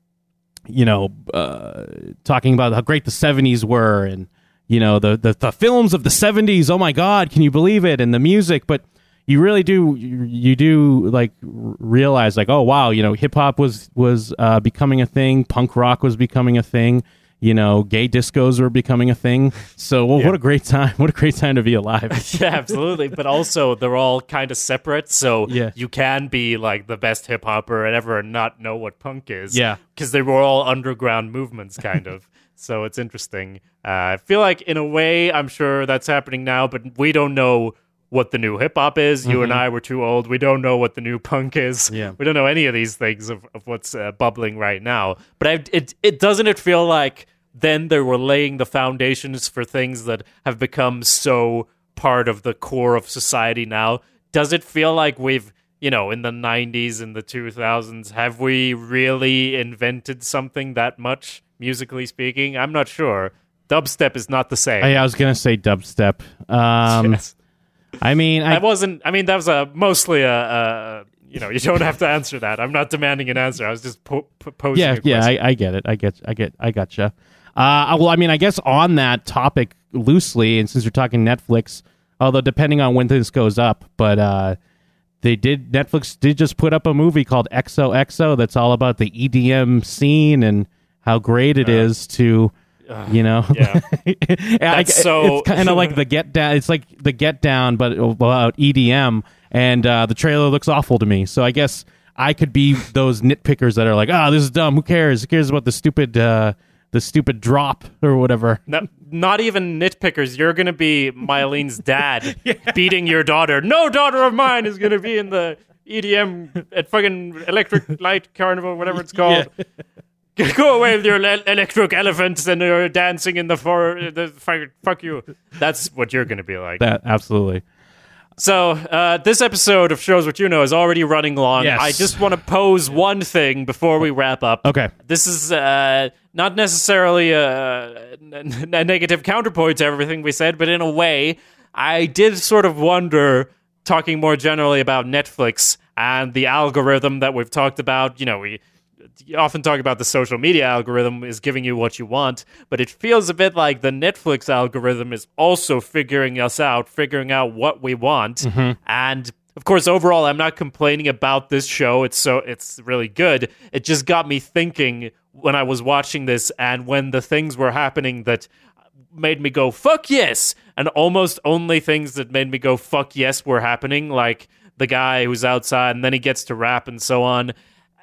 you know, uh, talking about how great the seventies were and, you know, the, the, the films of the seventies. Oh, my God, can you believe it? And the music. But you really do, you, you do, like, r- realize, like, oh, wow, you know, hip-hop was, was uh, becoming a thing. Punk rock was becoming a thing. You know, gay discos were becoming a thing. So, well, Yeah. what a great time. What a great time to be alive. Yeah, absolutely. But also, they're all kind of separate, so Yeah. you can be like the best hip hopper and ever and not know what punk is. Yeah. because they were all underground movements, kind of. So it's interesting. Uh, I feel like, in a way, I'm sure that's happening now, but we don't know what the new hip hop is. You and I were too old. We don't know what the new punk is. Yeah. We don't know any of these things of, of what's uh, bubbling right now. But I, it it doesn't it feel like then they were laying the foundations for things that have become so part of the core of society now. Does it feel like we've, you know, in the nineties and the two thousands, have we really invented something that much, musically speaking? I'm not sure. Dubstep is not the same. I, I was going to say dubstep. Um, Yes. I mean, I, That wasn't, I mean, that was a mostly a, a, you know, you don't have to answer that. I'm not demanding an answer. I was just po- po- posing yeah, a yeah, question. I, I get it. I get, I get, I gotcha. Uh, well, I mean, I guess on that topic loosely, and since we're talking Netflix, although depending on when this goes up, but uh, they did Netflix did just put up a movie called X O X O that's all about the E D M scene and how great it Uh, is to, you know, yeah. That's so- it's kind of like the Get Down. It's like the Get Down, but about E D M, and uh, the trailer looks awful to me. So I guess I could be those nitpickers that are like, "Oh, this is dumb. Who cares? Who cares about the stupid, uh, the stupid drop or whatever?" No, not even nitpickers. You're going to be Mylene's dad beating your daughter. No daughter of mine is going to be in the E D M at fucking Electric Light Carnival, whatever it's called. Go away with your le- electric elephants and you're dancing in the forest. The, fuck, fuck you. That's what you're going to be like. That absolutely. So, uh, this episode of Shows What You Know is already running long. Yes. I just want to pose one thing before we wrap up. Okay. This is uh, not necessarily a, a negative counterpoint to everything we said, but in a way, I did sort of wonder, talking more generally about Netflix and the algorithm that we've talked about. You know, we you often talk about the social media algorithm is giving you what you want, but it feels a bit like the Netflix algorithm is also figuring us out, figuring out what we want. Mm-hmm. And of course, overall, I'm not complaining about this show. It's so it's really good. It just got me thinking when I was watching this, and when the things were happening that made me go, fuck yes, and almost only things that made me go, fuck yes, were happening, like the guy who's outside, and then he gets to rap and so on.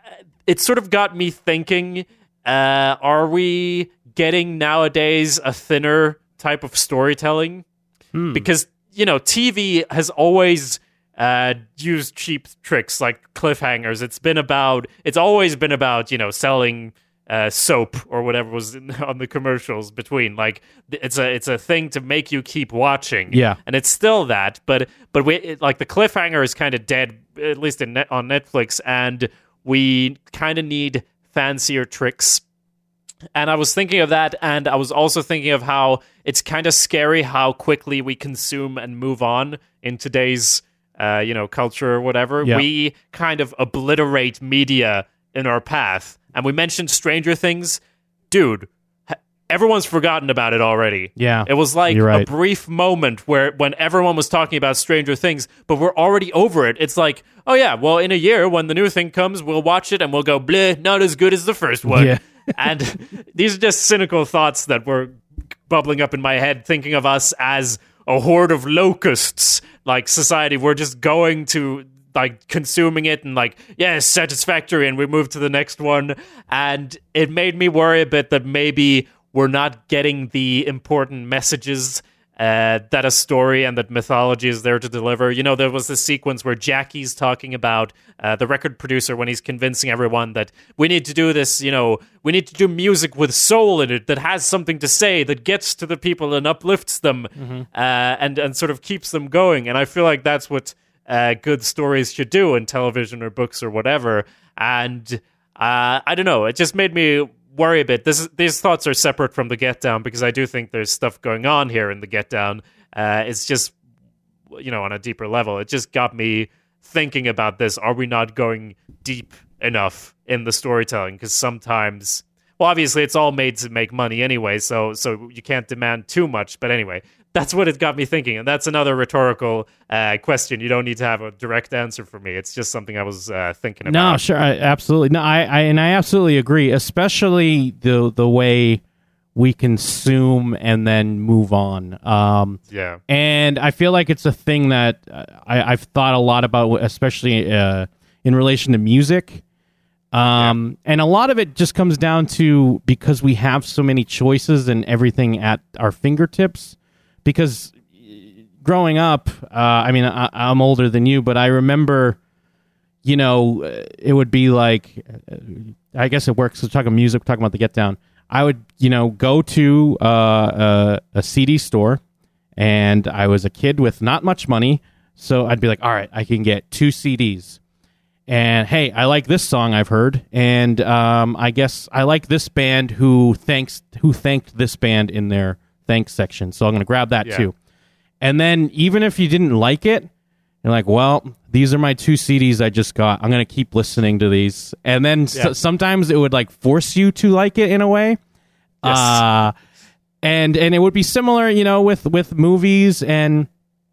It sort of got me thinking, uh, are we getting nowadays a thinner type of storytelling? Hmm. Because, you know, T V has always uh, used cheap tricks like cliffhangers. It's been about, it's always been about, you know, selling uh, soap or whatever was in, on the commercials between. Like, it's a it's a thing to make you keep watching. Yeah. And it's still that, but but we it, like the cliffhanger is kind of dead, at least in net, on Netflix, and we kind of need fancier tricks. And I was thinking of that, and I was also thinking of how it's kind of scary how quickly we consume and move on in today's, uh, you know, culture or whatever. Yeah. We kind of obliterate media in our path. And we mentioned Stranger Things. Dude, everyone's forgotten about it already. Yeah, it was like right. a brief moment where when everyone was talking about Stranger Things, but we're already over it. It's like, oh yeah, well, in a year when the new thing comes, we'll watch it and we'll go, bleh, not as good as the first one. Yeah. And these are just cynical thoughts that were bubbling up in my head, thinking of us as a horde of locusts, like society. We're just going to like consuming it and like, yes, satisfactory, and we move to the next one. And it made me worry a bit that maybe we're not getting the important messages uh, that a story and that mythology is there to deliver. You know, there was this sequence where Jackie's talking about uh, the record producer when he's convincing everyone that we need to do this, you know, we need to do music with soul in it that has something to say, that gets to the people and uplifts them, mm-hmm. uh, and, and sort of keeps them going. And I feel like that's what uh, good stories should do in television or books or whatever. And uh, I don't know, it just made me worry a bit. This is, these thoughts are separate from the Get Down, because I do think there's stuff going on here in the Get Down. Uh, it's just, you know, on a deeper level. It just got me thinking about this. Are we not going deep enough in the storytelling? Because sometimes, well, obviously it's all made to make money anyway, so so you can't demand too much. But anyway, that's what it got me thinking. And that's another rhetorical uh, question. You don't need to have a direct answer for me. It's just something I was uh, thinking about. No, sure, I, absolutely. No, I, I and I absolutely agree. Especially the the way we consume and then move on. Um, yeah, and I feel like it's a thing that uh, I, I've thought a lot about, especially uh, in relation to music. Um, yeah. And a lot of it just comes down to because we have so many choices and everything at our fingertips. Because growing up, uh, I mean, I, I'm older than you, but I remember, you know, it would be like, I guess it works. We're talking music, we're talking about the Get Down. I would, you know, go to uh, a, a C D store, and I was a kid with not much money, so I'd be like, all right, I can get two C Ds. And hey, I like this song I've heard, and um, I guess I like this band who thanks who thanked this band in their thanks section, so I'm going to grab that yeah. too. And then even if you didn't like it, you're like, well, these are my two C Ds I just got. I'm going to keep listening to these. And then yeah. s- sometimes it would like force you to like it in a way. Yes. Uh, and and it would be similar, you know, with, with movies and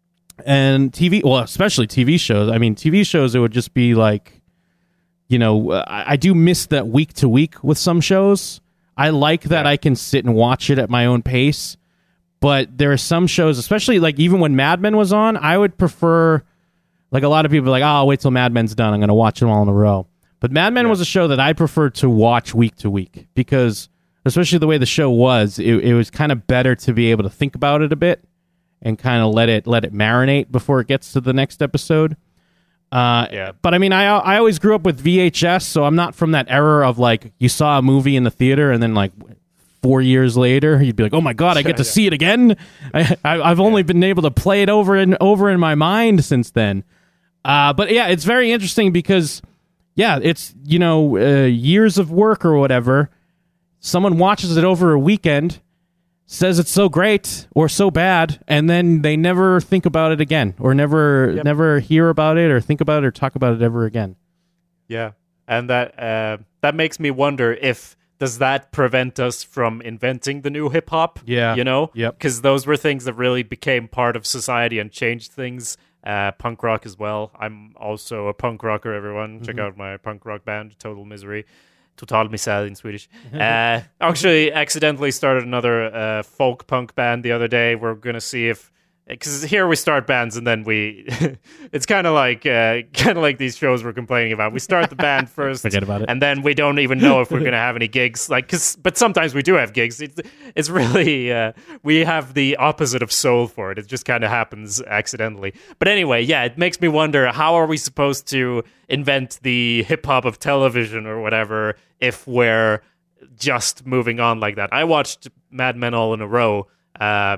and T V, well, especially T V shows. I mean, T V shows, it would just be like, you know, I, I do miss that week to week with some shows. I like that yeah. I can sit and watch it at my own pace. But there are some shows, especially like even when Mad Men was on, I would prefer, like a lot of people are like, oh, I'll wait till Mad Men's done. I'm going to watch them all in a row. But Mad Men yeah. was a show that I preferred to watch week to week because, especially the way the show was, it, it was kind of better to be able to think about it a bit and kind of let it let it marinate before it gets to the next episode. Uh, yeah. But I mean, I I always grew up with V H S, so I'm not from that era of like you saw a movie in the theater and then like four years later you'd be like, oh my god, I get to yeah. see it again. I, I I've only yeah. been able to play it over and over in my mind since then. Uh, but yeah, it's very interesting because yeah, it's you know uh, years of work or whatever. Someone watches it over a weekend, says it's so great or so bad, and then they never think about it again, or never yep. never hear about it, or think about it, or talk about it ever again. Yeah, and that uh, that makes me wonder if does that prevent us from inventing the new hip hop? Yeah. You know? Yep. Because those were things that really became part of society and changed things. Uh, punk rock as well. I'm also a punk rocker, everyone. Check Mm-hmm. out my punk rock band, Total Misery. Total Misär in Swedish. Uh, actually, accidentally started another uh, folk punk band the other day. We're going to see if... Because here we start bands and then we... it's kind of like uh, kind of like these shows we're complaining about. We start the band first. Forget about it. And then we don't even know if we're going to have any gigs. Like, cause, But sometimes we do have gigs. It's, it's really... Uh, we have the opposite of soul for it. It just kind of happens accidentally. But anyway, yeah, it makes me wonder, how are we supposed to invent the hip-hop of television or whatever if we're just moving on like that? I watched Mad Men all in a row, uh,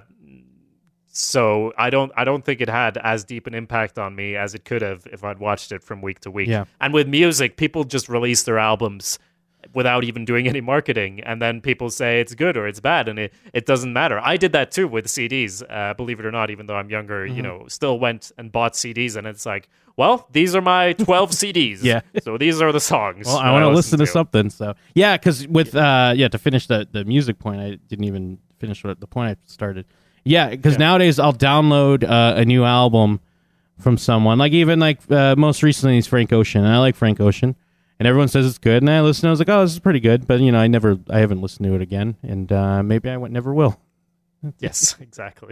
so I don't I don't think it had as deep an impact on me as it could have if I'd watched it from week to week. Yeah. And with music, people just release their albums without even doing any marketing, and then people say it's good or it's bad, and it, it doesn't matter. I did that too with C Ds, uh, believe it or not, even though I'm younger, Mm-hmm. you know, still went and bought C Ds, and it's like, well, these are my twelve C Ds. Yeah. So these are the songs. Well, I that want to listen listen to something. So yeah, because with uh, yeah, to finish the the music point, I didn't even finish what the point I started. Yeah, because Yeah. nowadays I'll download uh, a new album from someone, like even like uh, most recently is Frank Ocean, and I like Frank Ocean, and everyone says it's good, and I listen. I was like, oh, this is pretty good, but you know, I never, I haven't listened to it again, and uh, maybe I went, never will. Yes, exactly.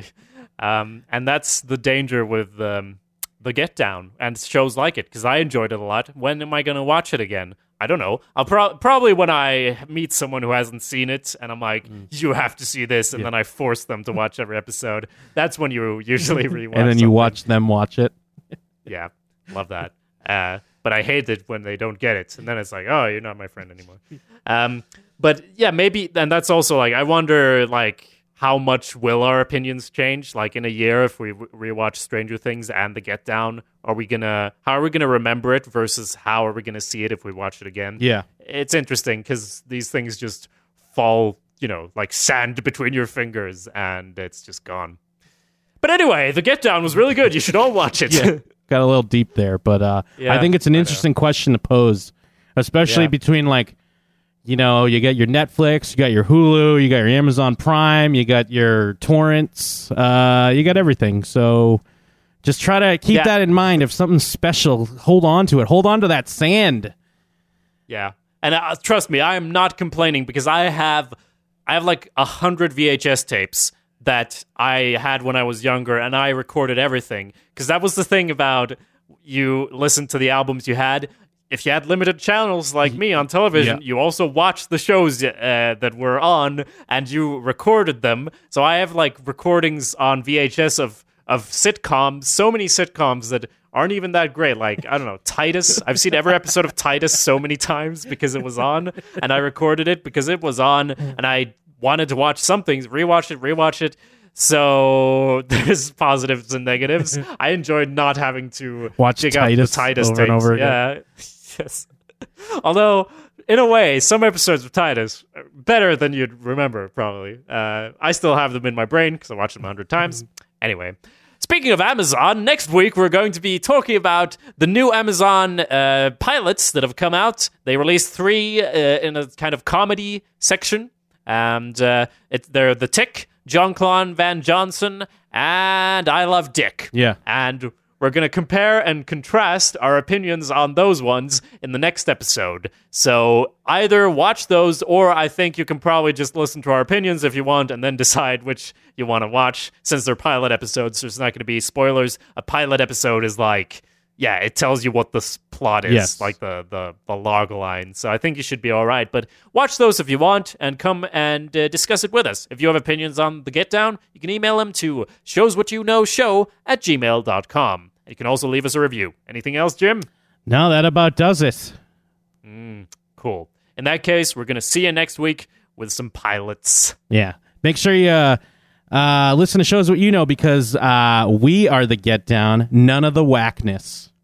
Um, and that's the danger with um, the Get Down and shows like it, because I enjoyed it a lot. When am I going to watch it again? I don't know. I'll pro- probably when I meet someone who hasn't seen it, and I'm like, you have to see this, and Yeah. then I force them to watch every episode. That's when you usually rewatch. And then you something. watch them watch it. Yeah, love that. Uh, but I hate it when they don't get it, and then it's like, oh, you're not my friend anymore. Um, but yeah, maybe, and that's also like, I wonder, like, how much will our opinions change? Like in a year, if we re- rewatch Stranger Things and The Get Down, are we gonna? How are we gonna remember it versus how are we gonna see it if we watch it again? Yeah. It's interesting because these things just fall, you know, like sand between your fingers, and it's just gone. But anyway, The Get Down was really good. You should all watch it. Yeah. Got a little deep there, but uh, Yeah, I think it's an I know. interesting question to pose, especially Yeah. between like, you know, you got your Netflix, you got your Hulu, you got your Amazon Prime, you got your torrents, uh, you got everything. So just try to keep Yeah. that in mind. If something's special, hold on to it. Hold on to that sand. Yeah, and uh, trust me, I am not complaining because I have, I have like a hundred V H S tapes that I had when I was younger, and I recorded everything because that was the thing about you listen to the albums you had. If you had limited channels like me on television, Yeah. you also watched the shows uh, that were on, and you recorded them. So I have like recordings on V H S of of sitcoms, so many sitcoms that aren't even that great. Like, I don't know, Titus. I've seen every episode of Titus so many times because it was on, and I recorded it because it was on, and I wanted to watch something, rewatch it, rewatch it. So there's positives and negatives. I enjoyed not having to Watch dig Titus out the Titus over and tapes. over again. Yeah, yes. Although, in a way, some episodes of Titus are better than you'd remember, probably. Uh, I still have them in my brain because I watched them a hundred times. Anyway, speaking of Amazon, next week we're going to be talking about the new Amazon uh, pilots that have come out. They released three uh, in a kind of comedy section, and uh, it, they're The Tick, Jean-Claude Van Johnson, and I Love Dick. Yeah. And we're going to compare and contrast our opinions on those ones in the next episode. So either watch those, or I think you can probably just listen to our opinions if you want and then decide which you want to watch. Since they're pilot episodes, there's not going to be spoilers. A pilot episode is like, yeah, it tells you what the s- plot is, Yes. like the, the, the log line. So I think you should be all right. But watch those if you want and come and uh, discuss it with us. If you have opinions on The Get Down, you can email them to showswhatyouknowshow at gmail dot com. And you can also leave us a review. Anything else, Jim? No, that about does it. Cool. In that case, we're going to see you next week with some pilots. Yeah. Make sure you uh, uh, listen to Shows What You Know, because uh, we are the Get Down, none of the whackness.